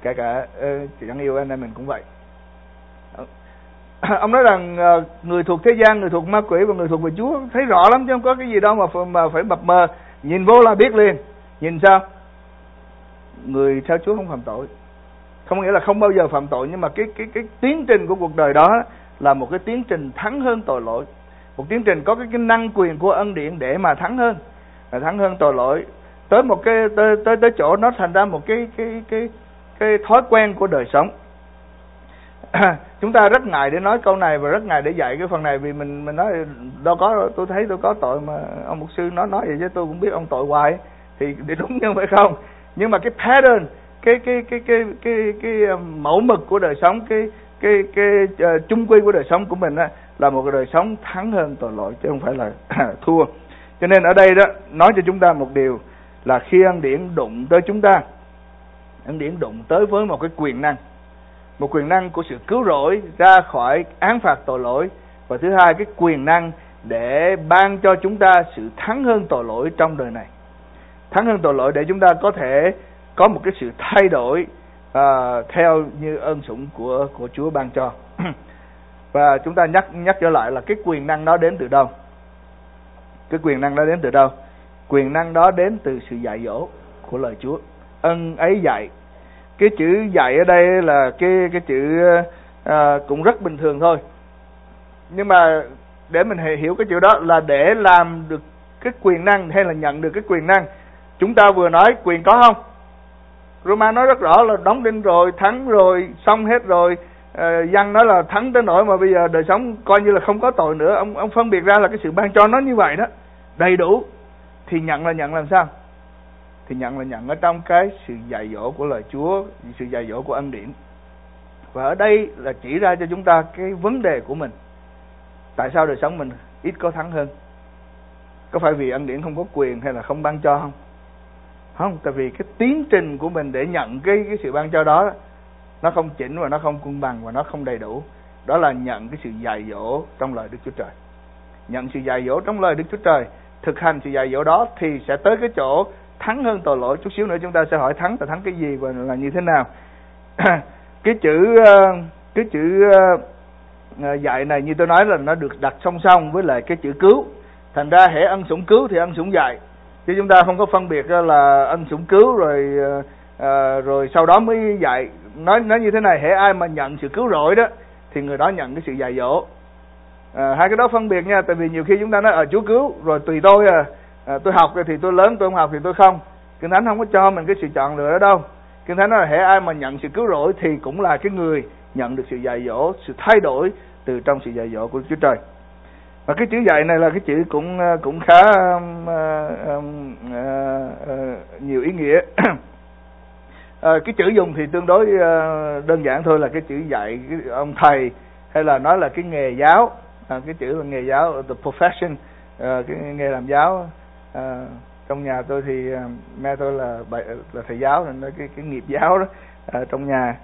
kể cả chẳng yêu anh em mình cũng vậy. Ông nói rằng người thuộc thế gian, người thuộc ma quỷ và người thuộc về Chúa thấy rõ lắm chứ không có cái gì đâu mà phải mập mờ, nhìn vô là biết liền. Nhìn sao? Người theo Chúa không phạm tội. Không nghĩa là không bao giờ phạm tội, nhưng mà cái tiến trình của cuộc đời đó là một cái tiến trình thắng hơn tội lỗi, một tiến trình có cái năng quyền của ân điển để mà thắng hơn tội lỗi, tới một cái tới chỗ nó thành ra một cái thói quen của đời sống. Chúng ta rất ngại để nói câu này và rất ngại để dạy cái phần này, vì mình nói đâu có, tôi thấy tôi có tội mà ông mục sư nói vậy chứ tôi cũng biết ông tội hoài, thì để đúng nhưng phải không? Nhưng mà cái pattern, cái mẫu mực của đời sống, cái chung quy của đời sống của mình á, là một cái đời sống thắng hơn tội lỗi chứ không phải là thua. Cho nên ở đây đó nói cho chúng ta một điều là khi ân điển đụng tới chúng ta, ân điển đụng tới với một cái quyền năng, một quyền năng của sự cứu rỗi ra khỏi án phạt tội lỗi, và thứ hai cái quyền năng để ban cho chúng ta sự thắng hơn tội lỗi trong đời này, thắng hơn tội lỗi để chúng ta có thể có một cái sự thay đổi theo như ơn sủng của Chúa ban cho. Và chúng ta nhắc trở lại là cái quyền năng đó đến từ đâu? Cái quyền năng đó đến từ đâu? Quyền năng đó đến từ sự dạy dỗ của lời Chúa. Ân ấy dạy. Cái chữ dạy ở đây là cái chữ cũng rất bình thường thôi. Nhưng mà để mình hiểu cái chữ đó là để làm được cái quyền năng hay là nhận được cái quyền năng. Chúng ta vừa nói quyền có không? Roma nói rất rõ là đóng đinh rồi, thắng rồi, xong hết rồi. Giăng nói là thắng tới nỗi mà bây giờ đời sống coi như là không có tội nữa. Ông phân biệt ra là cái sự ban cho nó như vậy đó, đầy đủ. Thì nhận là nhận làm sao? Thì nhận là nhận ở trong cái sự dạy dỗ của lời Chúa, sự dạy dỗ của ân điển. Và ở đây là chỉ ra cho chúng ta cái vấn đề của mình. Tại sao đời sống mình ít có thắng hơn? Có phải vì ân điển không có quyền hay là không ban cho không? Không, tại vì cái tiến trình của mình để nhận cái sự ban cho đó, nó không chỉnh và nó không công bằng và nó không đầy đủ. Đó là nhận cái sự dạy dỗ trong lời Đức Chúa Trời. Nhận sự dạy dỗ trong lời Đức Chúa Trời, thực hành sự dạy dỗ đó thì sẽ tới cái chỗ thắng hơn tội lỗi. Chút xíu nữa chúng ta sẽ hỏi thắng là thắng cái gì và là như thế nào. Cái chữ dạy này như tôi nói là nó được đặt song song với lại cái chữ cứu. Thành ra hễ ân sủng cứu thì ân sủng dạy. Chứ chúng ta không có phân biệt là ân sủng cứu rồi sau đó mới dạy. Nói như thế này, hễ ai mà nhận sự cứu rỗi đó thì người đó nhận cái sự dạy dỗ. Hai cái đó phân biệt nha. Tại vì nhiều khi chúng ta nói Chúa cứu rồi tùy tôi tôi học thì tôi lớn, tôi không học thì tôi không. Kinh Thánh không có cho mình cái sự chọn lựa đó đâu. Kinh Thánh nói là hễ ai mà nhận sự cứu rỗi thì cũng là cái người nhận được sự dạy dỗ, sự thay đổi từ trong sự dạy dỗ của Chúa Trời. Và cái chữ dạy này là cái chữ cũng khá nhiều ý nghĩa. Cái chữ dùng thì tương đối đơn giản thôi, là cái chữ dạy, cái ông thầy, hay là nói là cái nghề giáo. Cái chữ là nghề giáo, the profession, cái nghề làm giáo. Trong nhà tôi thì mẹ tôi là thầy giáo, nên nói cái nghiệp giáo đó trong nhà.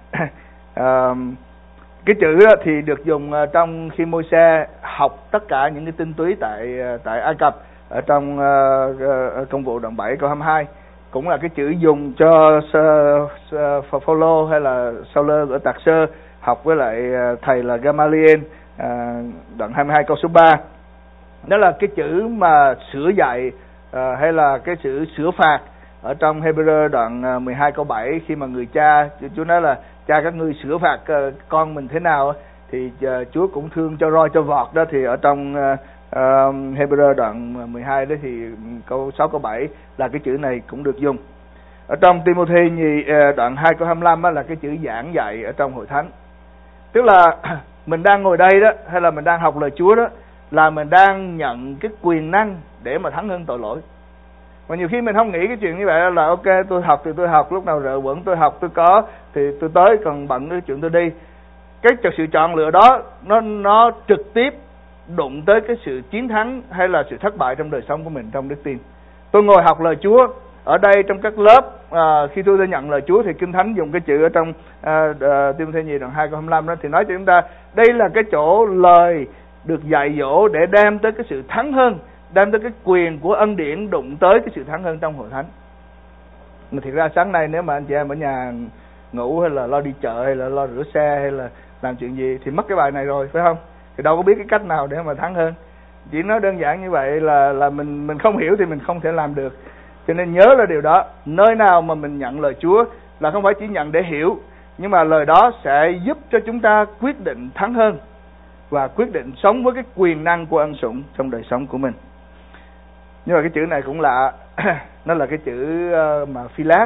Cái chữ thì được dùng trong khi Môi-se học tất cả những cái tinh túy tại Ai Cập, ở trong Công vụ đoạn 7 câu 22, cũng là cái chữ dùng cho Phaolô hay là Sauler ở Tạc Sơ học với lại thầy là Gamaliel, đoạn 22 câu số 3. Đó là cái chữ mà sửa dạy hay là cái chữ sửa phạt ở trong Hebrew đoạn 12 câu 7, khi mà người cha, Chúa nói là cha các ngươi sửa phạt con mình thế nào thì Chúa cũng thương cho roi cho vọt đó. Thì ở trong Hebrew đoạn 12 đó thì câu 6 câu 7 là cái chữ này cũng được dùng. Ở trong Timôthê nhì đoạn 2 câu 25 là cái chữ giảng dạy ở trong hội thánh. Tức là mình đang ngồi đây đó, hay là mình đang học lời Chúa đó, là mình đang nhận cái quyền năng để mà thắng hơn tội lỗi. Và nhiều khi mình không nghĩ cái chuyện như vậy là ok, tôi học thì tôi học, lúc nào rợ quẩn tôi học tôi có thì tôi tới, còn bận cái chuyện tôi đi. Cái sự chọn lựa đó nó trực tiếp đụng tới cái sự chiến thắng hay là sự thất bại trong đời sống của mình trong đức tin. Tôi ngồi học lời Chúa ở đây trong các lớp, khi tôi đã nhận lời Chúa thì Kinh Thánh dùng cái chữ ở trong Timôthê nhì đoạn 2 câu 25 đó, thì nói cho chúng ta đây là cái chỗ lời được dạy dỗ để đem tới cái sự thắng hơn, đem tới cái quyền của ân điển đụng tới cái sự thắng hơn trong hội thánh. Mà thiệt ra sáng nay nếu mà anh chị em ở nhà ngủ hay là lo đi chợ hay là lo rửa xe hay là làm chuyện gì thì mất cái bài này rồi, phải không? Thì đâu có biết cái cách nào để mà thắng hơn. Chỉ nói đơn giản như vậy là mình không hiểu thì mình không thể làm được. Cho nên nhớ là điều đó, nơi nào mà mình nhận lời Chúa là không phải chỉ nhận để hiểu, nhưng mà lời đó sẽ giúp cho chúng ta quyết định thắng hơn và quyết định sống với cái quyền năng của ân sủng trong đời sống của mình. Nhưng mà cái chữ này cũng lạ, nó là cái chữ mà Phi-lát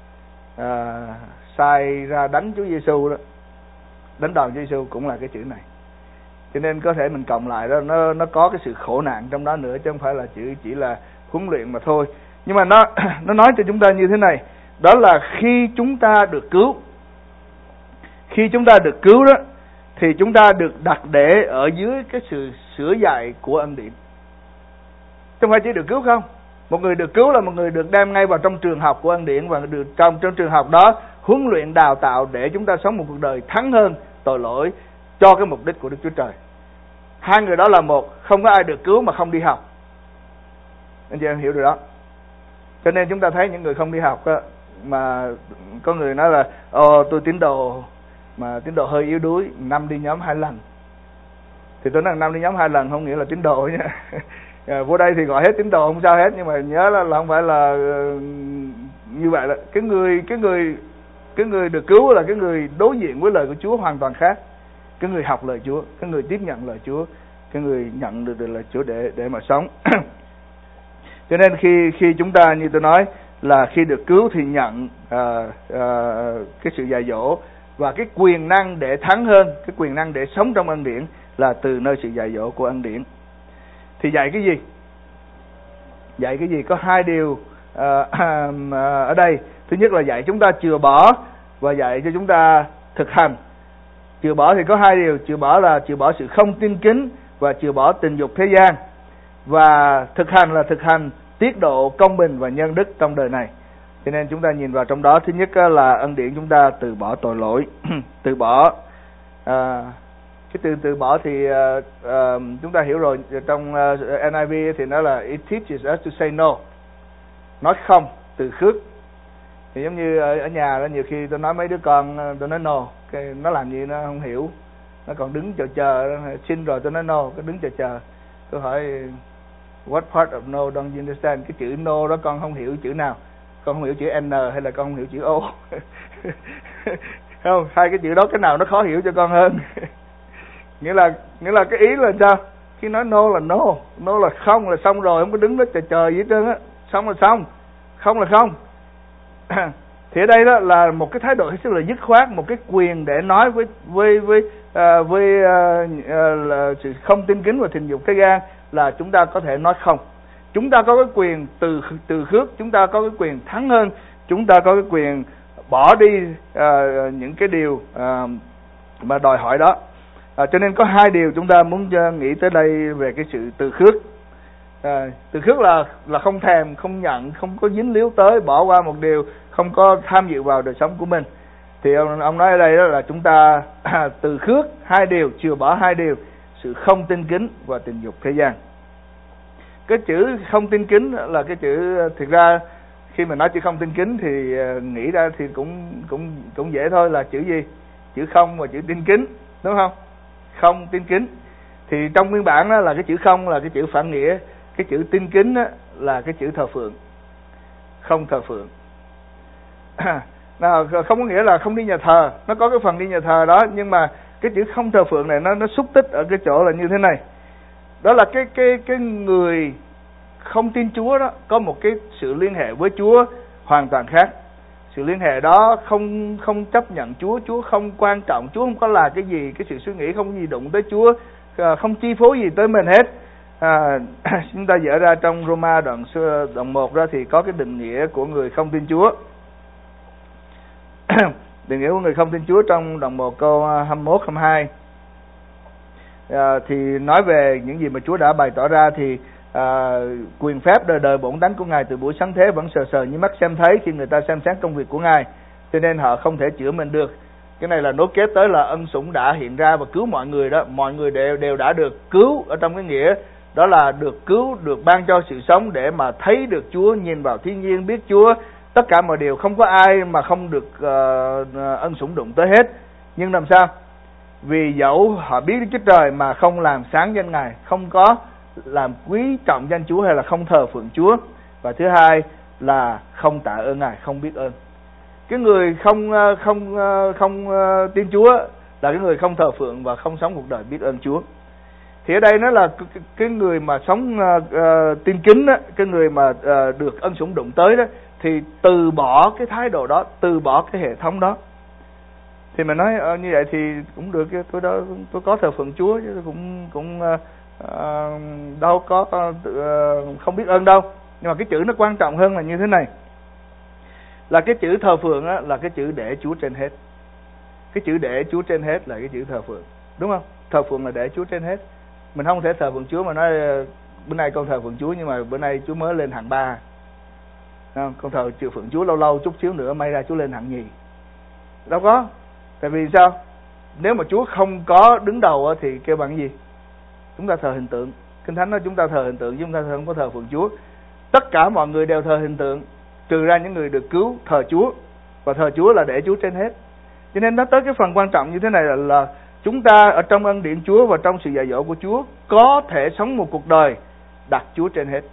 sai ra đánh Chúa Giêsu đó, đánh đòn Chúa Giêsu cũng là cái chữ này. Cho nên có thể mình cộng lại đó, nó có cái sự khổ nạn trong đó nữa, chứ không phải là chữ chỉ là huấn luyện mà thôi. Nhưng mà nó nói cho chúng ta như thế này, đó là khi chúng ta được cứu, khi chúng ta được cứu đó, thì chúng ta được đặt để ở dưới cái sự sửa dạy của ân điển. Không phải chỉ được cứu không? Một người được cứu là một người được đem ngay vào trong trường học của ân điển, và được trong trường học đó huấn luyện đào tạo để chúng ta sống một cuộc đời thắng hơn tội lỗi cho cái mục đích của Đức Chúa Trời. Hai người đó là một, không có ai được cứu mà không đi học. Anh chị em hiểu điều đó. Cho nên chúng ta thấy những người không đi học đó, mà có người nói là tôi tín đồ mà tín đồ hơi yếu đuối, năm đi nhóm 2 lần. Thì tôi nói năm đi nhóm 2 lần không nghĩa là tín đồ nha. Vô đây thì gọi hết tín đồ không sao hết, nhưng mà nhớ là không phải là như vậy. Là cái người được cứu là cái người đối diện với lời của Chúa hoàn toàn khác. Cái người học lời Chúa, cái người tiếp nhận lời Chúa, cái người nhận được lời Chúa để mà sống. Cho nên khi chúng ta, như tôi nói, là khi được cứu thì nhận cái sự dạy dỗ và cái quyền năng để thắng hơn, cái quyền năng để sống trong ân điển là từ nơi sự dạy dỗ của ân điển. Thì dạy cái gì? Dạy cái gì? Có 2 điều ở đây. Thứ nhất là dạy chúng ta chừa bỏ và dạy cho chúng ta thực hành. Chừa bỏ thì có 2 điều. Chừa bỏ là chừa bỏ sự không tin kính và chừa bỏ tình dục thế gian. Và thực hành là thực hành tiết độ công bình và nhân đức trong đời này. Cho nên chúng ta nhìn vào trong đó, thứ nhất là ân điển chúng ta từ bỏ tội lỗi. Từ bỏ cái từ bỏ thì chúng ta hiểu rồi. Trong NIV thì nó là it teaches us to say no, nói không, từ khước. Thì giống như ở nhà đó, nhiều khi tôi nói mấy đứa con, tôi nói no, cái nó làm gì nó không hiểu, nó còn đứng chờ xin rồi tôi nói no, cái đứng chờ. Tôi hỏi what part of no don't you understand? Cái chữ no đó con không hiểu chữ nào, con không hiểu chữ N hay là con không hiểu chữ O? Không, 2 cái chữ đó cái nào nó khó hiểu cho con hơn? nghĩa là cái ý là sao? Khi nói no là no là không, là xong rồi, không có đứng đó chờ gì hết trơn á, xong là xong, không là không. Thì ở đây đó là một cái thái độ hết sức là dứt khoát, một cái quyền để nói với sự không tin kính và tình dục thế gian, là chúng ta có thể nói không. Chúng ta có cái quyền từ khước, chúng ta có cái quyền thắng hơn, chúng ta có cái quyền bỏ đi những cái điều mà đòi hỏi đó. Cho nên có 2 điều chúng ta muốn nghĩ tới đây về cái sự từ khước. Từ khước là không thèm, không nhận, không có dính líu tới, bỏ qua một điều, không có tham dự vào đời sống của mình. Thì ông nói ở đây đó là chúng ta từ khước 2 điều, chừa bỏ 2 điều, sự không tin kính và tình dục thế gian. Cái chữ không tin kính là cái chữ, thực ra khi mà nói chữ không tin kính thì nghĩ ra thì cũng dễ thôi, là chữ gì? Chữ không và chữ tin kính, đúng không? Không tin kính. Thì trong nguyên bản đó là cái chữ không là cái chữ phản nghĩa, cái chữ tin kính là cái chữ thờ phượng. Không thờ phượng. Nào, không có nghĩa là không đi nhà thờ, nó có cái phần đi nhà thờ đó, nhưng mà cái chữ không thờ phượng này nó xúc tích ở cái chỗ là như thế này. Đó là cái người không tin Chúa đó có một cái sự liên hệ với Chúa hoàn toàn khác. Sự liên hệ đó không chấp nhận Chúa, Chúa không quan trọng, Chúa không có là cái gì, cái sự suy nghĩ không có gì đụng tới Chúa, không chi phối gì tới mình hết. Chúng ta dở ra trong Roma đoạn 1 ra thì có cái định nghĩa của người không tin Chúa. Định nghĩa của người không tin Chúa trong đoạn 1 câu 21-22 thì nói về những gì mà Chúa đã bày tỏ ra. Thì quyền phép đời đời bổn tánh của Ngài từ buổi sáng thế vẫn sờ như mắt xem thấy khi người ta xem xét công việc của Ngài, cho nên họ không thể chữa mình được. Cái này là nối kết tới là ân sủng đã hiện ra và cứu mọi người đó. Mọi người đều đã được cứu ở trong cái nghĩa đó là được cứu, được ban cho sự sống để mà thấy được Chúa, nhìn vào thiên nhiên biết Chúa, tất cả mọi điều, không có ai mà không được ân sủng đụng tới hết. Nhưng làm sao? Vì dẫu họ biết Đức Chúa Trời mà không làm sáng danh Ngài, không có làm quý trọng danh Chúa hay là không thờ phượng Chúa. Và thứ hai là không tạ ơn Ngài, không biết ơn. Cái người không tin Chúa là cái người không thờ phượng và không sống cuộc đời biết ơn Chúa. Thì ở đây nó là cái người mà sống tin kính đó, cái người mà được ân sủng đụng tới đó, thì từ bỏ cái thái độ đó, từ bỏ cái hệ thống đó. Thì mình nói như vậy thì cũng được, tôi có thờ phượng Chúa chứ cũng đâu có không biết ơn đâu. Nhưng mà cái chữ nó quan trọng hơn là như thế này, là cái chữ thờ phượng á, là cái chữ để Chúa trên hết. Cái chữ để Chúa trên hết là cái chữ thờ phượng, đúng không? Thờ phượng là để Chúa trên hết. Mình không thể thờ phượng Chúa mà nói bữa nay con thờ phượng Chúa nhưng mà bữa nay Chúa mới lên hạng 3, không? Con thờ phượng Chúa lâu lâu chút xíu nữa may ra Chúa lên hạng nhì. Đâu có. Tại vì sao? Nếu mà Chúa không có đứng đầu thì kêu bằng gì? Chúng ta thờ hình tượng. Kinh Thánh nói chúng ta thờ hình tượng chứ chúng ta không có thờ phượng Chúa. Tất cả mọi người đều thờ hình tượng, trừ ra những người được cứu thờ Chúa, và thờ Chúa là để Chúa trên hết. Cho nên nó tới cái phần quan trọng như thế này là chúng ta ở trong ân điển Chúa và trong sự dạy dỗ của Chúa có thể sống một cuộc đời đặt Chúa trên hết.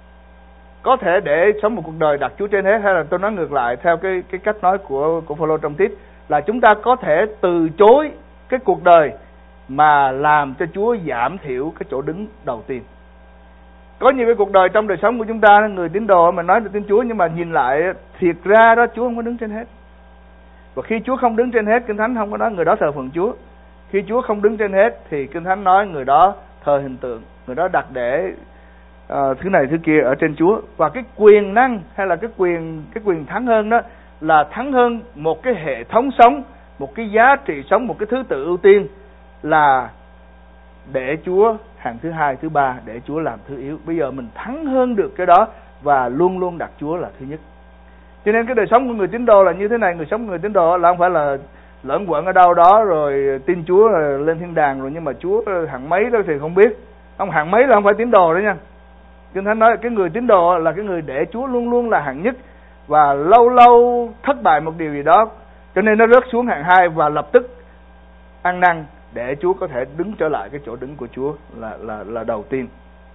Có thể để sống một cuộc đời đặt Chúa trên hết, hay là tôi nói ngược lại theo cái cách nói của Phaolô trong Tít, là chúng ta có thể từ chối cái cuộc đời mà làm cho Chúa giảm thiểu cái chỗ đứng đầu tiên. Có nhiều cái cuộc đời trong đời sống của chúng ta, người tín đồ mà nói được tin Chúa nhưng mà nhìn lại thiệt ra đó Chúa không có đứng trên hết. Và khi Chúa không đứng trên hết, Kinh Thánh không có nói người đó thờ phượng Chúa. Khi Chúa không đứng trên hết thì Kinh Thánh nói người đó thờ hình tượng, người đó đặt để thứ này thứ kia ở trên Chúa. Và cái quyền năng hay là cái quyền thắng hơn đó là thắng hơn một cái hệ thống sống, một cái giá trị sống, một cái thứ tự ưu tiên là để Chúa hàng thứ hai, thứ ba, để Chúa làm thứ yếu. Bây giờ mình thắng hơn được cái đó và luôn luôn đặt Chúa là thứ nhất. Cho nên cái đời sống của người tín đồ là như thế này. Người sống của người tín đồ là không phải là lẫn quẩn ở đâu đó rồi tin Chúa rồi lên thiên đàng rồi nhưng mà Chúa hạng mấy đó thì không biết. Không, hạng mấy là không phải tín đồ đó nha. Kinh Thánh nói cái người tín đồ là cái người để Chúa luôn luôn là hạng nhất, và lâu lâu thất bại một điều gì đó cho nên nó rớt xuống hạng hai và lập tức ăn năn để Chúa có thể đứng trở lại cái chỗ đứng của Chúa là đầu tiên.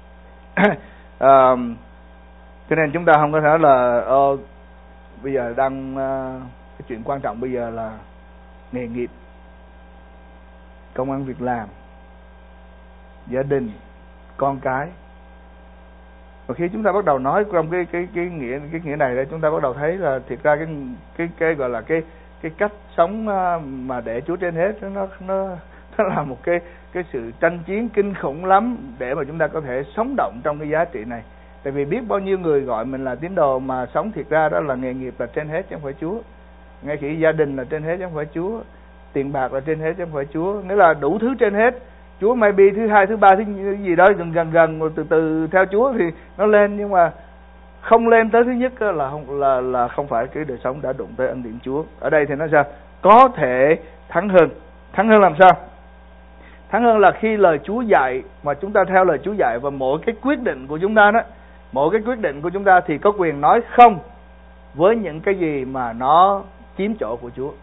Cho nên chúng ta không có thể là bây giờ đang cái chuyện quan trọng bây giờ là nghề nghiệp, công ăn việc làm, gia đình, con cái. Và khi chúng ta bắt đầu nói trong cái nghĩa này đây, chúng ta bắt đầu thấy là thiệt ra cái gọi là cái cách sống mà để Chúa trên hết nó là một cái sự tranh chiến kinh khủng lắm để mà chúng ta có thể sống động trong cái giá trị này. Tại vì biết bao nhiêu người gọi mình là tín đồ mà sống thiệt ra đó là nghề nghiệp là trên hết chứ không phải Chúa. Ngay khi gia đình là trên hết chứ không phải Chúa. Tiền bạc là trên hết chứ không phải Chúa. Nghĩa là đủ thứ trên hết. Chúa maybe thứ hai, thứ ba, thứ gì đó gần rồi từ từ theo Chúa thì nó lên, nhưng mà không lên tới thứ nhất là không phải cái đời sống đã đụng tới ân điển Chúa. Ở đây thì nó sao? Có thể thắng hơn. Thắng hơn làm sao? Thắng hơn là khi lời Chúa dạy mà chúng ta theo lời Chúa dạy, và mỗi cái quyết định của chúng ta đó, mỗi cái quyết định của chúng ta thì có quyền nói không với những cái gì mà nó chiếm chỗ của Chúa.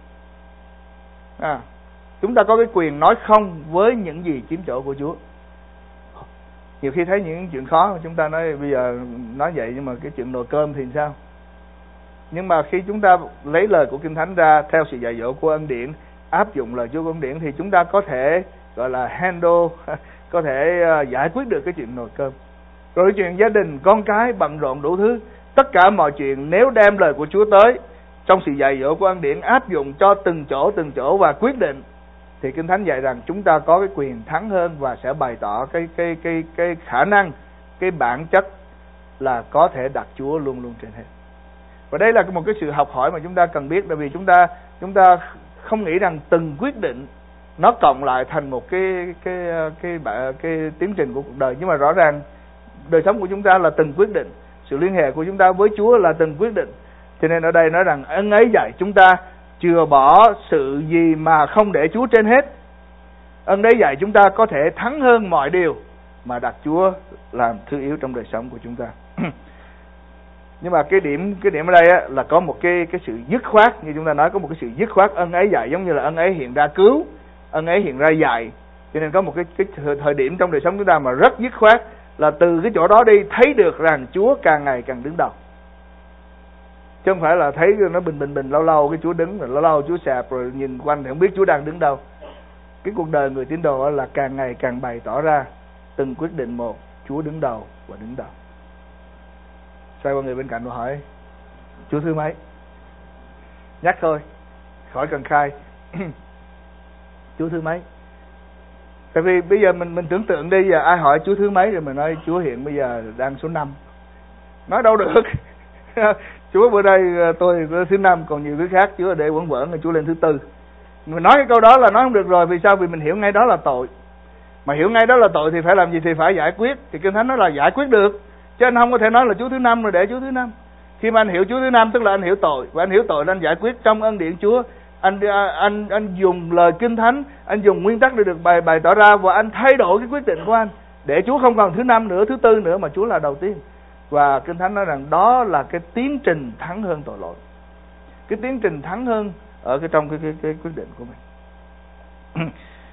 Chúng ta có cái quyền nói không với những gì chiếm chỗ của Chúa. Nhiều khi thấy những chuyện khó chúng ta nói bây giờ nói vậy, nhưng mà cái chuyện nồi cơm thì sao? Nhưng mà khi chúng ta lấy lời của Kinh Thánh ra theo sự dạy dỗ của ân điển, áp dụng lời Chúa của ân điển, thì chúng ta có thể gọi là handle, có thể giải quyết được cái chuyện nồi cơm. Rồi chuyện gia đình, con cái bận rộn đủ thứ, tất cả mọi chuyện nếu đem lời của Chúa tới trong sự dạy dỗ của ân điển, áp dụng cho từng chỗ và quyết định, thì Kinh Thánh dạy rằng chúng ta có cái quyền thắng hơn và sẽ bày tỏ cái khả năng, cái bản chất là có thể đặt Chúa luôn luôn trên hết. Và đây là một cái sự học hỏi mà chúng ta cần biết, tại vì chúng ta không nghĩ rằng từng quyết định nó cộng lại thành một cái tiến trình của cuộc đời, nhưng mà rõ ràng đời sống của chúng ta là từng quyết định, sự liên hệ của chúng ta với Chúa là từng quyết định. Cho nên ở đây nói rằng ân ấy dạy chúng ta chừa bỏ sự gì mà không để Chúa trên hết. Ân ấy dạy chúng ta có thể thắng hơn mọi điều mà đặt Chúa làm thứ yếu trong đời sống của chúng ta. Nhưng mà cái điểm ở đây á, là có một cái sự dứt khoát, như chúng ta nói, có một cái sự dứt khoát. Ân ấy dạy giống như là ân ấy hiện ra cứu, ân ấy hiện ra dạy. Cho nên có một cái thời điểm trong đời sống chúng ta mà rất dứt khoát, là từ cái chỗ đó đi thấy được rằng Chúa càng ngày càng đứng đầu. Chứ không phải là thấy nó bình lâu lâu cái Chúa đứng, rồi lâu lâu Chúa sạp, rồi nhìn quanh thì không biết Chúa đang đứng đâu. Cái cuộc đời người tín đồ là càng ngày càng bày tỏ ra từng quyết định một, Chúa đứng đầu và đứng đầu. Xoay qua người bên cạnh và hỏi: Chúa thứ mấy? Nhắc thôi, khỏi cần khai. Chúa thứ mấy? Tại vì bây giờ mình tưởng tượng đi, giờ ai hỏi Chúa thứ mấy rồi mình nói Chúa hiện bây giờ đang số 5. Nói đâu được. Chúa bữa đây tôi thứ 5, còn nhiều thứ khác Chúa ở đây quẩn rồi Chúa lên thứ 4. Mình nói cái câu đó là nói không được rồi. Vì sao? Vì mình hiểu ngay đó là tội. Mà hiểu ngay đó là tội thì phải làm gì? Thì phải giải quyết. Thì Kinh Thánh nói là giải quyết được, chứ anh không có thể nói là Chúa thứ 5 rồi để Chúa thứ 5. Khi mà anh hiểu Chúa thứ 5 tức là anh hiểu tội, và anh hiểu tội là anh giải quyết trong ân điển Chúa. Anh dùng lời Kinh Thánh, anh dùng nguyên tắc để được bày tỏ ra, và anh thay đổi cái quyết định của anh để Chúa không còn thứ 5 nữa, thứ 4 nữa, mà Chúa là đầu tiên. Và Kinh Thánh nói rằng đó là cái tiến trình thắng hơn tội lỗi, cái tiến trình thắng hơn ở trong cái quyết định của mình.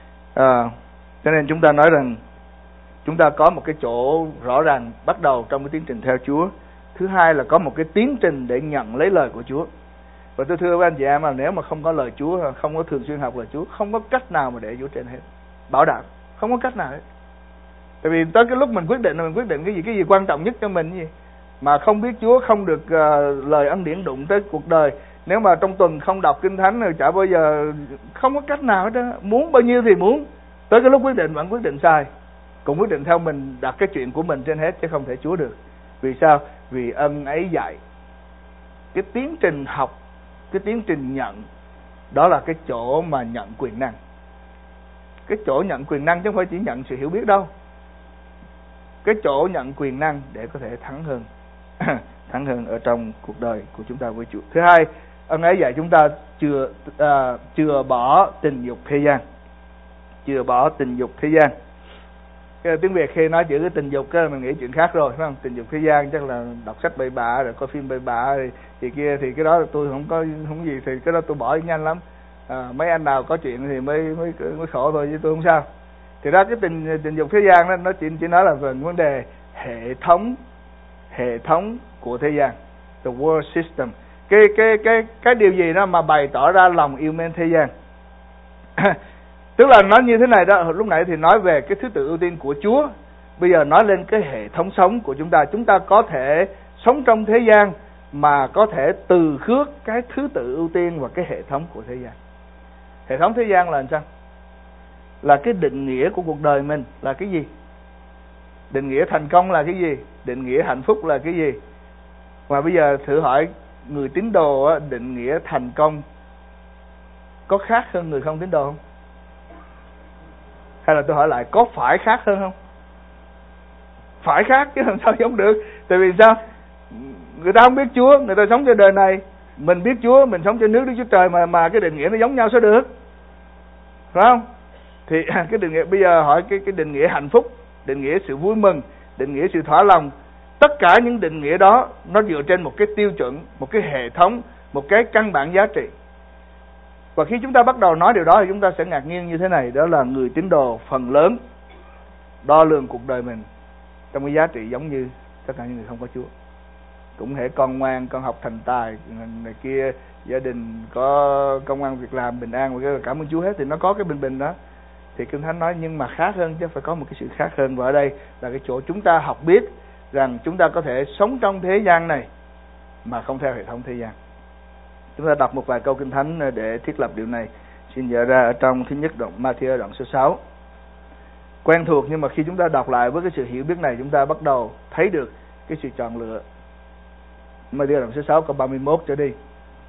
Cho nên chúng ta nói rằng chúng ta có một cái chỗ rõ ràng bắt đầu trong cái tiến trình theo Chúa. Thứ hai là có một cái tiến trình để nhận lấy lời của Chúa. Và tôi thưa với anh chị em là nếu mà không có lời Chúa, không có thường xuyên học lời Chúa, không có cách nào mà để Chúa trên hết. Bảo đảm, không có cách nào hết. Tại vì tới cái lúc mình quyết định là mình quyết định cái gì quan trọng nhất cho mình gì. Mà không biết Chúa, không được lời ân điển đụng tới cuộc đời. Nếu mà trong tuần không đọc Kinh Thánh thì chả bao giờ, không có cách nào hết đó. Muốn bao nhiêu thì muốn, tới cái lúc quyết định vẫn quyết định sai. Cũng quyết định theo mình, đặt cái chuyện của mình trên hết, chứ không thể Chúa được. Vì sao? Vì ân ấy dạy. Cái tiến trình học, cái tiến trình nhận, đó là cái chỗ mà nhận quyền năng. Cái chỗ nhận quyền năng chứ không phải chỉ nhận sự hiểu biết đâu. Cái chỗ nhận quyền năng để có thể thắng hơn thắng hơn ở trong cuộc đời của chúng ta với Chúa. Thứ hai, ân ấy dạy chúng ta chừa bỏ tình dục thế gian. Chừa bỏ tình dục thế gian. Cái tiếng Việt khi nói chữ cái tình dục mình nghĩ chuyện khác rồi, phải không? Tình dục thế gian chắc là đọc sách bậy bạ, rồi coi phim bậy bạ thì kia, thì cái đó tôi không gì, thì cái đó tôi bỏ nhanh lắm. Mấy anh nào có chuyện thì mới khổ thôi, chứ tôi không sao. Thì ra cái tình dục thế gian đó, nó chỉ nói là về vấn đề hệ thống của thế gian, the world system. Cái điều gì đó mà bày tỏ ra lòng yêu mến thế gian. Tức là nói như thế này đó, lúc nãy thì nói về cái thứ tự ưu tiên của Chúa, bây giờ nói lên cái hệ thống sống của chúng ta. Chúng ta có thể sống trong thế gian mà có thể từ khước cái thứ tự ưu tiên và cái hệ thống của thế gian. Hệ thống thế gian là làm sao? Là cái định nghĩa của cuộc đời mình là cái gì? Định nghĩa thành công là cái gì? Định nghĩa hạnh phúc là cái gì? Mà bây giờ thử hỏi người tín đồ định nghĩa thành công có khác hơn người không tín đồ không? Hay là tôi hỏi lại, có phải khác hơn không? Phải khác chứ làm sao giống được. Tại vì sao? Người ta không biết Chúa, người ta sống trên đời này. Mình biết Chúa, mình sống trên nước Đức Chúa Trời, mà cái định nghĩa nó giống nhau sao được? Phải không? Thì cái định nghĩa, bây giờ hỏi cái định nghĩa hạnh phúc, định nghĩa sự vui mừng, định nghĩa sự thỏa lòng, tất cả những định nghĩa đó nó dựa trên một cái tiêu chuẩn, một cái hệ thống, một cái căn bản giá trị. Và khi chúng ta bắt đầu nói điều đó thì chúng ta sẽ ngạc nhiên như thế này, đó là người tín đồ phần lớn đo lường cuộc đời mình trong cái giá trị giống như tất cả những người không có Chúa. Cũng hệ con ngoan, con học thành tài này kia, gia đình có công ăn việc làm bình an, và cảm ơn Chúa hết, thì nó có cái bình đó. Thì Kinh Thánh nói nhưng mà khác hơn, chứ phải có một cái sự khác hơn. Và ở đây là cái chỗ chúng ta học biết rằng chúng ta có thể sống trong thế gian này mà không theo hệ thống thế gian. Chúng ta đọc một vài câu Kinh Thánh để thiết lập điều này. Xin dở ra ở trong thứ nhất đoạn Ma-thi-ơ đoạn số 6. Quen thuộc, nhưng mà khi chúng ta đọc lại với cái sự hiểu biết này, chúng ta bắt đầu thấy được cái sự chọn lựa. Ma-thi-ơ đoạn số 6 câu 31 trở đi.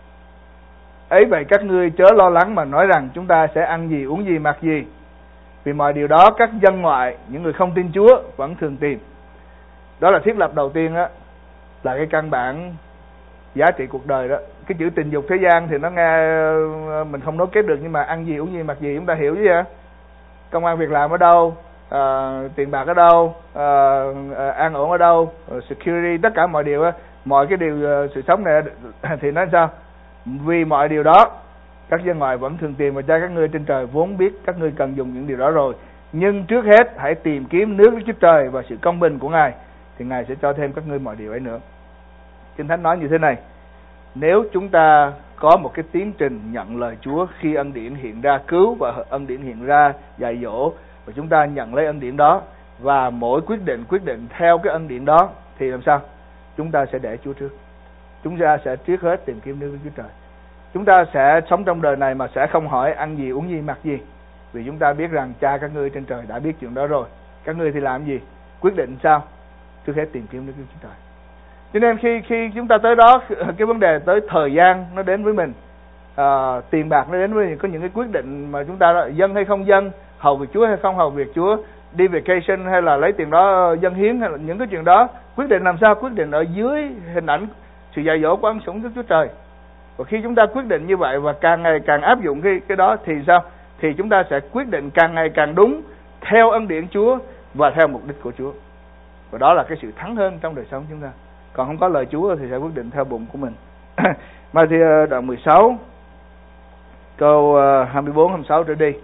Ấy vậy các ngươi chớ lo lắng mà nói rằng chúng ta sẽ ăn gì, uống gì, mặc gì. Vì mọi điều đó các dân ngoại, những người không tin Chúa vẫn thường tìm. Đó là thiết lập đầu tiên đó, là cái căn bản giá trị cuộc đời đó. Cái chữ tình dục thế gian thì nó nghe mình không nối kết được, nhưng mà ăn gì, uống gì, mặc gì chúng ta hiểu chứ. Công ăn việc làm ở đâu, tiền bạc ở đâu, an ổn ở đâu, security, tất cả mọi điều đó. mọi cái điều sự sống này thì nói sao? Vì mọi điều đó các dân ngoại vẫn thường tìm, và cha các ngươi trên trời vốn biết các ngươi cần dùng những điều đó rồi. Nhưng trước hết hãy tìm kiếm nước Đức Chúa Trời và sự công bình của Ngài, thì Ngài sẽ cho thêm các ngươi mọi điều ấy nữa. Kinh Thánh nói như thế này: nếu chúng ta có một cái tiến trình nhận lời Chúa khi ân điển hiện ra cứu và ân điển hiện ra dạy dỗ, và chúng ta nhận lấy ân điển đó và mỗi quyết định theo cái ân điển đó, thì làm sao? Chúng ta sẽ để Chúa trước. Chúng ta sẽ trước hết tìm kiếm nước Đức Chúa Trời. Chúng ta sẽ sống trong đời này mà sẽ không hỏi ăn gì, uống gì, mặc gì, vì chúng ta biết rằng cha các ngươi trên trời đã biết chuyện đó rồi. Các ngươi thì làm gì? Quyết định sao? Trước hết tìm kiếm nước Đức Chúa Trời. Cho nên khi chúng ta tới đó, cái vấn đề tới thời gian nó đến với mình, tiền bạc nó đến với mình, có những cái quyết định mà chúng ta dâng hay không dâng, hầu việc Chúa hay không hầu việc Chúa, đi vacation hay là lấy tiền đó dâng hiến, hay là những cái chuyện đó, quyết định làm sao? Quyết định ở dưới hình ảnh sự dạy dỗ của ân sủng Đức Chúa Trời. Và khi chúng ta quyết định như vậy và càng ngày càng áp dụng cái đó thì sao? Thì chúng ta sẽ quyết định càng ngày càng đúng theo ân điển Chúa và theo mục đích của Chúa. Và đó là cái sự thắng hơn trong đời sống chúng ta. Còn không có lời Chúa thì sẽ quyết định theo bụng của mình. Ma-thi-ơ đoạn 16 câu 24-26 trở đi.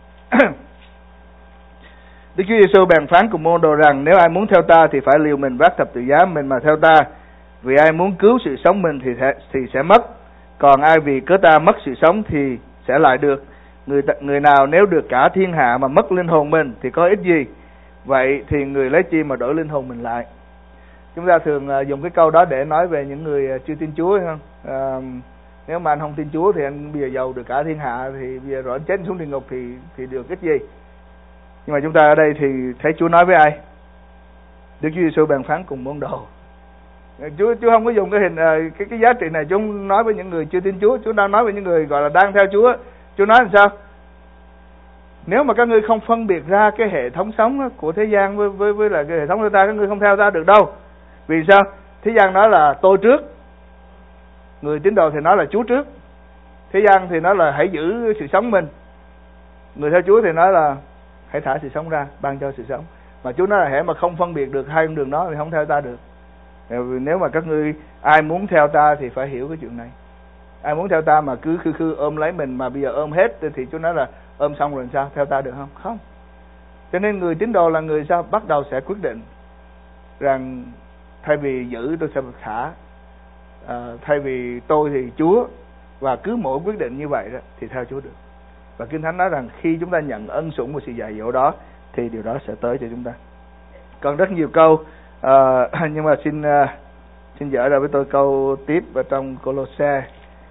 Đức Chúa Giêsu bèn phán cùng môn đồ rằng: nếu ai muốn theo ta thì phải liều mình vác thập tự giá mình mà theo ta. Vì ai muốn cứu sự sống mình thì sẽ mất, còn ai vì cớ ta mất sự sống thì sẽ lại được. Người nào nếu được cả thiên hạ mà mất linh hồn mình thì có ích gì? Vậy thì người lấy chi mà đổi linh hồn mình lại? Chúng ta thường dùng cái câu đó để nói về những người chưa tin Chúa, hay không? Nếu mà anh không tin Chúa thì anh bây giờ giàu được cả thiên hạ, thì bây giờ rồi anh chết xuống địa ngục thì được ích gì? Nhưng mà chúng ta ở đây thì thấy Chúa nói với ai? Đức Chúa Giêsu bèn phán cùng môn đồ. Chúa không có dùng cái hình cái giá trị này. Chúa không nói với những người chưa tin Chúa. Chúa đang nói với những người gọi là đang theo Chúa. Chúa nói làm sao? Nếu mà các ngươi không phân biệt ra cái hệ thống sống của thế gian với lại cái hệ thống của ta, các ngươi không theo ta được đâu. Vì sao? Thế gian nói là tôi trước, người tín đồ thì nói là Chúa trước. Thế gian thì nói là hãy giữ sự sống mình, người theo Chúa thì nói là hãy thả sự sống ra, ban cho sự sống. Mà Chúa nói là hễ mà không phân biệt được hai con đường đó thì không theo ta được. Nếu mà các ngươi ai muốn theo ta thì phải hiểu cái chuyện này. Ai muốn theo ta mà cứ khư ôm lấy mình, mà bây giờ ôm hết thì Chúa nói là ôm xong rồi sao? Theo ta được không? Không. Cho nên người tín đồ là người sao? Bắt đầu sẽ quyết định rằng thay vì giữ tôi sẽ thả, thay vì tôi thì Chúa, và cứ mỗi quyết định như vậy đó thì theo Chúa được. Và Kinh Thánh nói rằng khi chúng ta nhận ân sủng và sự dạy dỗ đó thì điều đó sẽ tới cho chúng ta. Còn rất nhiều câu, nhưng mà xin dở ra với tôi câu tiếp ở trong Cô-lô-se.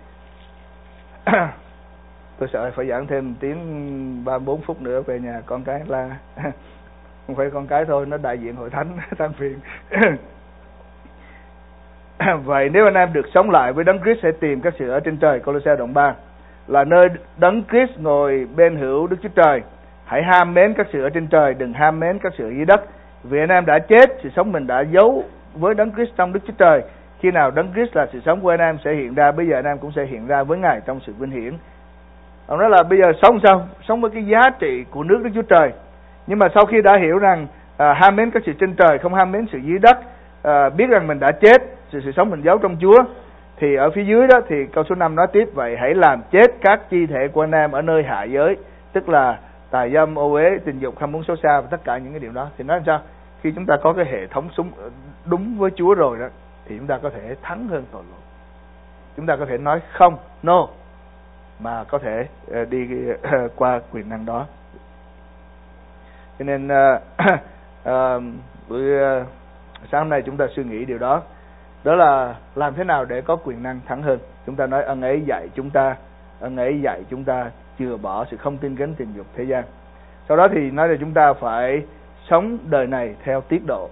Tôi sợ phải giảng thêm tiếng 3-4 phút nữa về nhà con cái la. Không phải con cái thôi, nó đại diện hội thánh than phiền. Vậy nếu anh em được sống lại với Đấng Christ, hãy tìm các sự ở trên trời. Cô-lô-se đoạn 3 là nơi Đấng Christ ngồi bên hữu Đức Chúa Trời. Hãy ham mến các sự ở trên trời, đừng ham mến các sự ở dưới đất. Vì anh em đã chết, sự sống mình đã giấu với Đấng Christ trong Đức Chúa Trời. Khi nào Đấng Christ là sự sống của anh em sẽ hiện ra, bây giờ anh em cũng sẽ hiện ra với Ngài trong sự vinh hiển. Ông nói là bây giờ sống sao? Sống với cái giá trị của nước Đức Chúa Trời. Nhưng mà sau khi đã hiểu rằng ham mến các sự trên trời, không ham mến sự dưới đất, biết rằng mình đã chết, sự sống mình giấu trong Chúa, thì ở phía dưới đó thì câu số 5 nói tiếp: vậy hãy làm chết các chi thể của anh em ở nơi hạ giới, tức là tà dâm, ô uế, tình dục, ham muốn xấu xa và tất cả những cái điều đó. Thì nói làm sao? Khi chúng ta có cái hệ thống sống đúng với Chúa rồi đó, thì chúng ta có thể thắng hơn tội lỗi. Chúng ta có thể nói không, no, mà có thể đi qua quyền năng đó. Cho nên buổi sáng hôm nay chúng ta suy nghĩ điều đó. Đó là làm thế nào để có quyền năng thắng hơn. Chúng ta nói ân ấy dạy chúng ta chừa bỏ sự không tin kính, tình dục thế gian. Sau đó thì nói là chúng ta phải sống đời này theo tiết độ.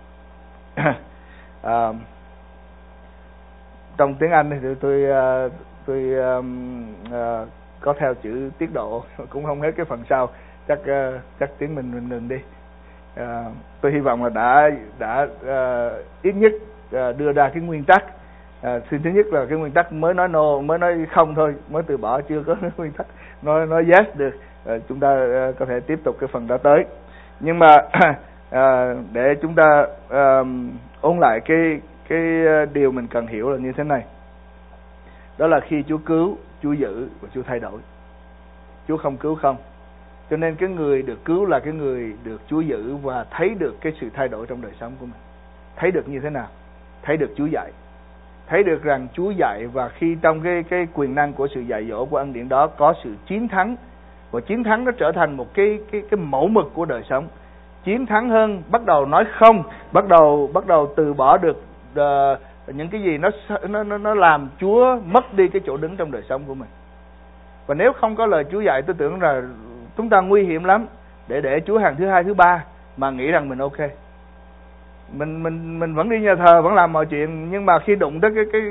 Trong tiếng Anh thì tôi có theo chữ tiết độ, cũng không hết cái phần sau, chắc tiếng mình ngừng đi. Tôi hy vọng là đã ít nhất đưa ra cái nguyên tắc. Thứ nhất là cái nguyên tắc mới nói no, mới nói không thôi, mới từ bỏ, chưa có nguyên tắc nói yes được. Chúng ta có thể tiếp tục cái phần đó tới. Nhưng mà để chúng ta ôn lại điều mình cần hiểu là như thế này. Đó là khi Chúa cứu, Chúa giữ và Chúa thay đổi. Chúa không cứu không. Cho nên cái người được cứu là cái người được Chúa giữ và thấy được cái sự thay đổi trong đời sống của mình. Thấy được như thế nào? Thấy được Chúa dạy. Thấy được rằng Chúa dạy, và khi trong cái quyền năng của sự dạy dỗ của ân điển đó có sự chiến thắng, và chiến thắng nó trở thành một cái mẫu mực của đời sống. Chiến thắng hơn, bắt đầu nói không, bắt đầu từ bỏ được những cái gì nó làm Chúa mất đi cái chỗ đứng trong đời sống của mình. Và nếu không có lời Chúa dạy, tôi tưởng là chúng ta nguy hiểm lắm để Chúa hàng thứ hai, thứ ba mà nghĩ rằng mình ok. Mình vẫn đi nhà thờ, vẫn làm mọi chuyện, nhưng mà khi đụng tới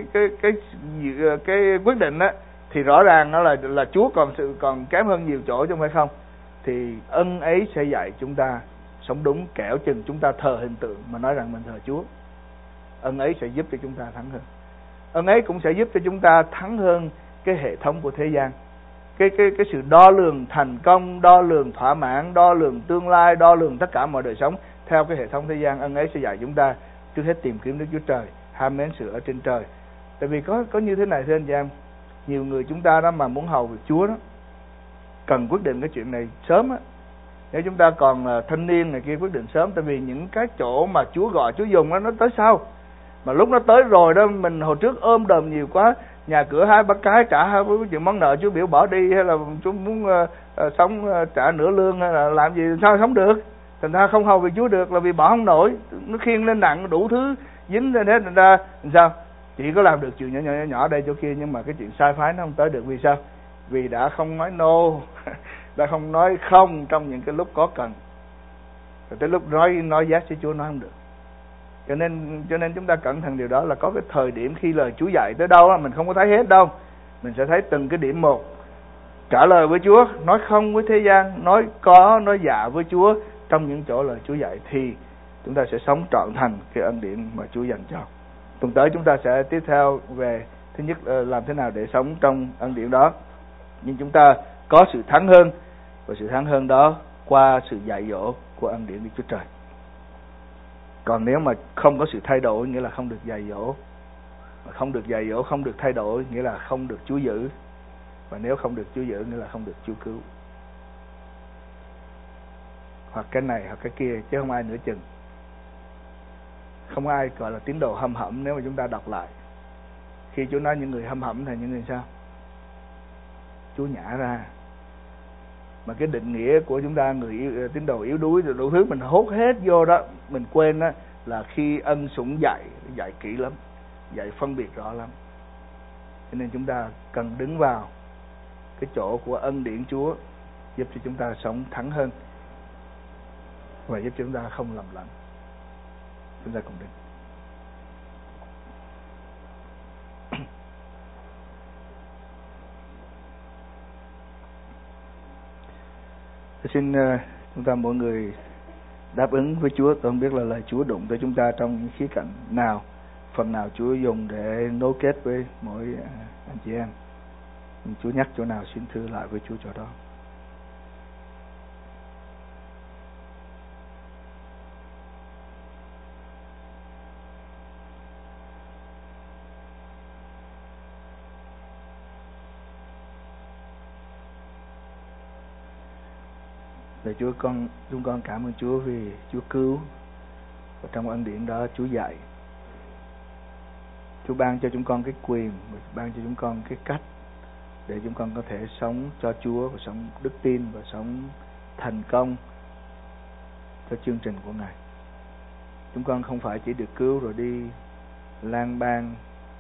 cái quyết định á, thì rõ ràng nó là Chúa còn kém hơn nhiều chỗ, chứ không phải không. Thì ân ấy sẽ dạy chúng ta sống đúng, kẻo chừng chúng ta thờ hình tượng mà nói rằng mình thờ Chúa. Ân ấy sẽ giúp cho chúng ta thắng hơn. Ân ấy cũng sẽ giúp cho chúng ta thắng hơn cái hệ thống của thế gian. Cái sự đo lường thành công, đo lường thỏa mãn, đo lường tương lai, đo lường tất cả mọi đời sống theo cái hệ thống thế gian. Ân ấy sẽ dạy chúng ta trước hết tìm kiếm Đức Chúa Trời, ham mến sự ở trên trời. Tại vì có như thế này thưa anh chị em, nhiều người chúng ta đó mà muốn hầu việc Chúa đó, cần quyết định cái chuyện này sớm á. Nếu chúng ta còn thanh niên này kia, quyết định sớm. Tại vì những cái chỗ mà Chúa gọi, Chúa dùng đó, nó tới sau. Mà lúc nó tới rồi đó, mình hồi trước ôm đờm nhiều quá, nhà cửa 2-3 cái trả hai chuyện món nợ Chúa biểu bỏ đi, hay là Chúa muốn sống trả nửa lương, hay là làm gì sao sống được. Thành ra không hầu việc Chúa được là vì bỏ không nổi, nó khiêng lên nặng đủ thứ dính lên hết. Thành ra sao chỉ có làm được chuyện nhỏ đây chỗ kia, nhưng mà cái chuyện sai phái nó không tới được. Vì sao? Vì đã không nói no đã không nói không trong những cái lúc có cần, rồi tới lúc nói yes với Chúa nói không được. Cho nên chúng ta cẩn thận điều đó, là có cái thời điểm khi lời Chúa dạy tới đâu mình không có thấy hết đâu. Mình sẽ thấy từng cái điểm một. Trả lời với Chúa, nói không với thế gian, nói có, nói dạ với Chúa trong những chỗ lời Chúa dạy, thì chúng ta sẽ sống trọn thành cái ân điển mà Chúa dành cho. Tuần tới chúng ta sẽ tiếp theo về thứ nhất làm thế nào để sống trong ân điển đó. Nhưng chúng ta có sự thắng hơn, và sự thắng hơn đó qua sự dạy dỗ của ân điển Đức Chúa Trời. Còn nếu mà không có sự thay đổi, nghĩa là không được dạy dỗ. Mà không được dạy dỗ, không được thay đổi, nghĩa là không được Chúa giữ. Và nếu không được Chúa giữ, nghĩa là không được Chúa cứu. Hoặc cái này hoặc cái kia, chứ không ai nửa chừng. Không ai gọi là tín đồ hâm hẩm nếu mà chúng ta đọc lại. Khi Chúa nói những người hâm hẩm là những người sao? Chúa nhả ra. Mà cái định nghĩa của chúng ta, người tín đồ yếu đuối rồi đủ thứ mình hốt hết vô đó, mình quên đó là khi ân sủng dạy kỹ lắm, dạy phân biệt rõ lắm. Cho nên chúng ta cần đứng vào cái chỗ của ân điển Chúa, giúp cho chúng ta sống thắng hơn và giúp cho chúng ta không lầm lẫn. Chúng ta cùng đứng. Xin chúng ta mỗi người đáp ứng với Chúa. Tôi không biết là lời Chúa đụng tới chúng ta trong những khía cạnh nào, phần nào Chúa dùng để nối kết với mỗi anh chị em. Chúa nhắc chỗ nào xin thưa lại với Chúa chỗ đó. Lạy Chúa, chúng con cảm ơn Chúa vì Chúa cứu, và trong ân điển đó Chúa dạy. Chúa ban cho chúng con cái quyền, ban cho chúng con cái cách để chúng con có thể sống cho Chúa, và sống đức tin, và sống thành công cho chương trình của Ngài. Chúng con không phải chỉ được cứu rồi đi lang bang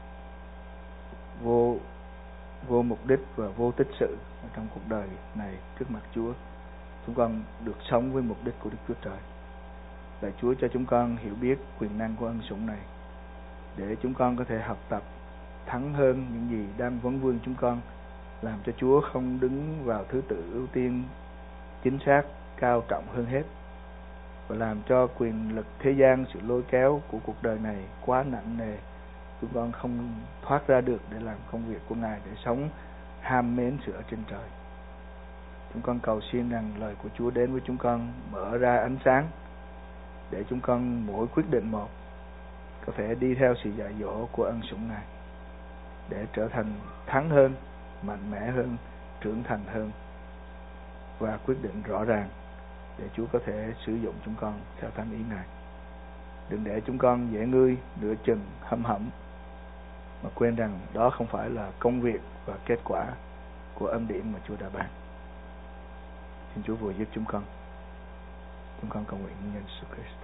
vô mục đích và vô tích sự trong cuộc đời này trước mặt Chúa. Chúng con được sống với mục đích của Đức Chúa Trời. Lạy Chúa, cho chúng con hiểu biết quyền năng của ân sủng này, để chúng con có thể học tập thắng hơn những gì đang vấn vương chúng con, làm cho Chúa không đứng vào thứ tự ưu tiên chính xác cao trọng hơn hết, và làm cho quyền lực thế gian, sự lôi kéo của cuộc đời này quá nặng nề, chúng con không thoát ra được để làm công việc của Ngài, để sống ham mến sự ở trên trời. Chúng con cầu xin rằng lời của Chúa đến với chúng con, mở ra ánh sáng để chúng con mỗi quyết định một có thể đi theo sự dạy dỗ của ân sủng Ngài để trở thành thắng hơn, mạnh mẽ hơn, trưởng thành hơn và quyết định rõ ràng để Chúa có thể sử dụng chúng con theo thánh ý Ngài. Đừng để chúng con dễ ngươi, nửa chừng, hâm hẩm mà quên rằng đó không phải là công việc và kết quả của ân điển mà Chúa đã ban. Xin Chúa vừa giúp chúng con. Chúng con cầu nguyện nhân Jesus Christ.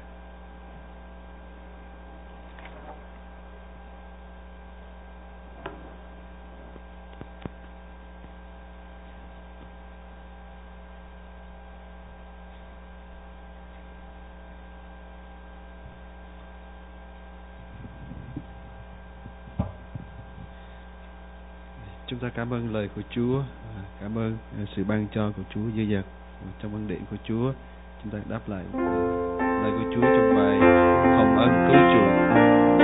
Chúng ta cảm ơn lời của Chúa, cảm ơn sự ban cho của Chúa dư dật trong ân điển của Chúa. Chúng ta đáp lại lời của Chúa trong bài hồng ân cứu chuộc.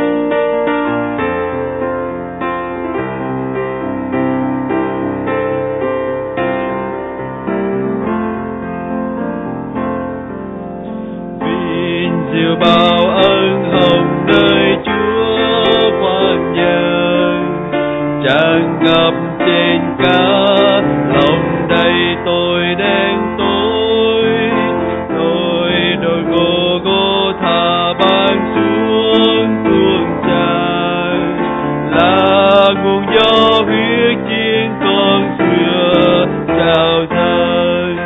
Vinh diệu bao ân hồng nơi Chúa quan nhân, tràn ngập trên cả lòng đầy tôi đen tối, tôi đôi gô gô thả ban xuống tuôn tràn, là nguồn gió huyết chiến con xưa trào dâng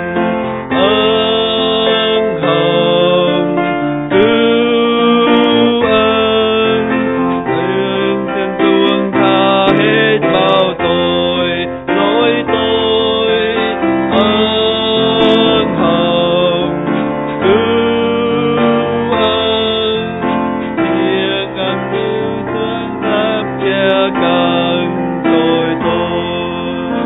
ân hồng cứu ân chân tuôn tha hết bao tội lỗi tôi ân hồng cứu ân thiên ngàn cứu thương tháp che cằn tội tôi.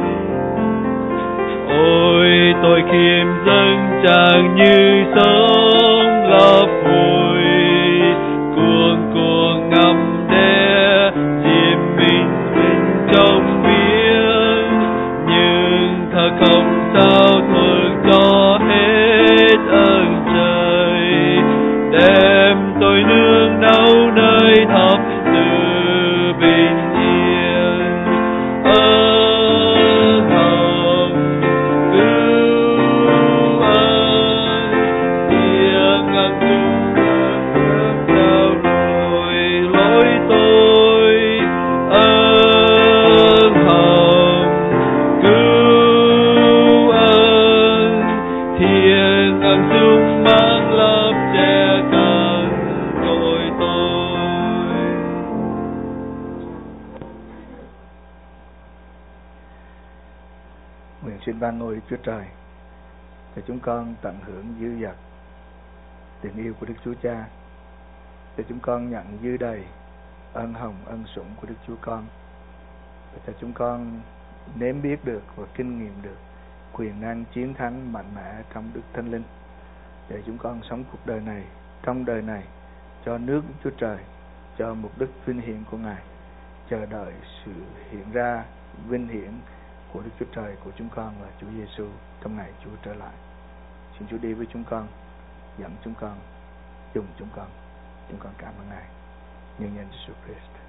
Ôi tôi khiêm dâng tràn như sóng lấp vùi cuồng cuồng ngầm đe chìm mình trong biển, nhưng thật không sao thuộc cho hết ơn trời, đem tôi nương náu nơi thập tự bình yên ơn hồng cứu ân thiên ngàn chúng trao đổi lỗi tôi ơn hồng cứu ân thiên ngàn chúng mang lớp che cằn tội tôi. Nguyện xin ban ngôi Chúa Trời cho chúng con tận hưởng dư dật tình yêu của Đức Chúa Cha, cho chúng con nhận dư đầy ân hồng ân sủng của Đức Chúa Con, và cho chúng con nếm biết được và kinh nghiệm được quyền năng chiến thắng mạnh mẽ trong Đức Thánh Linh, để chúng con sống cuộc đời này, trong đời này, cho nước Chúa Trời, cho mục đích vinh hiển của Ngài, chờ đợi sự hiện ra vinh hiển của Đức Chúa Trời của chúng con là Chúa Giêsu trong ngày Chúa trở lại. Xin Chúa đi với chúng con, dẫn chúng con, dùng chúng con cảm ơn Ngài nhân danh Jesus Christ.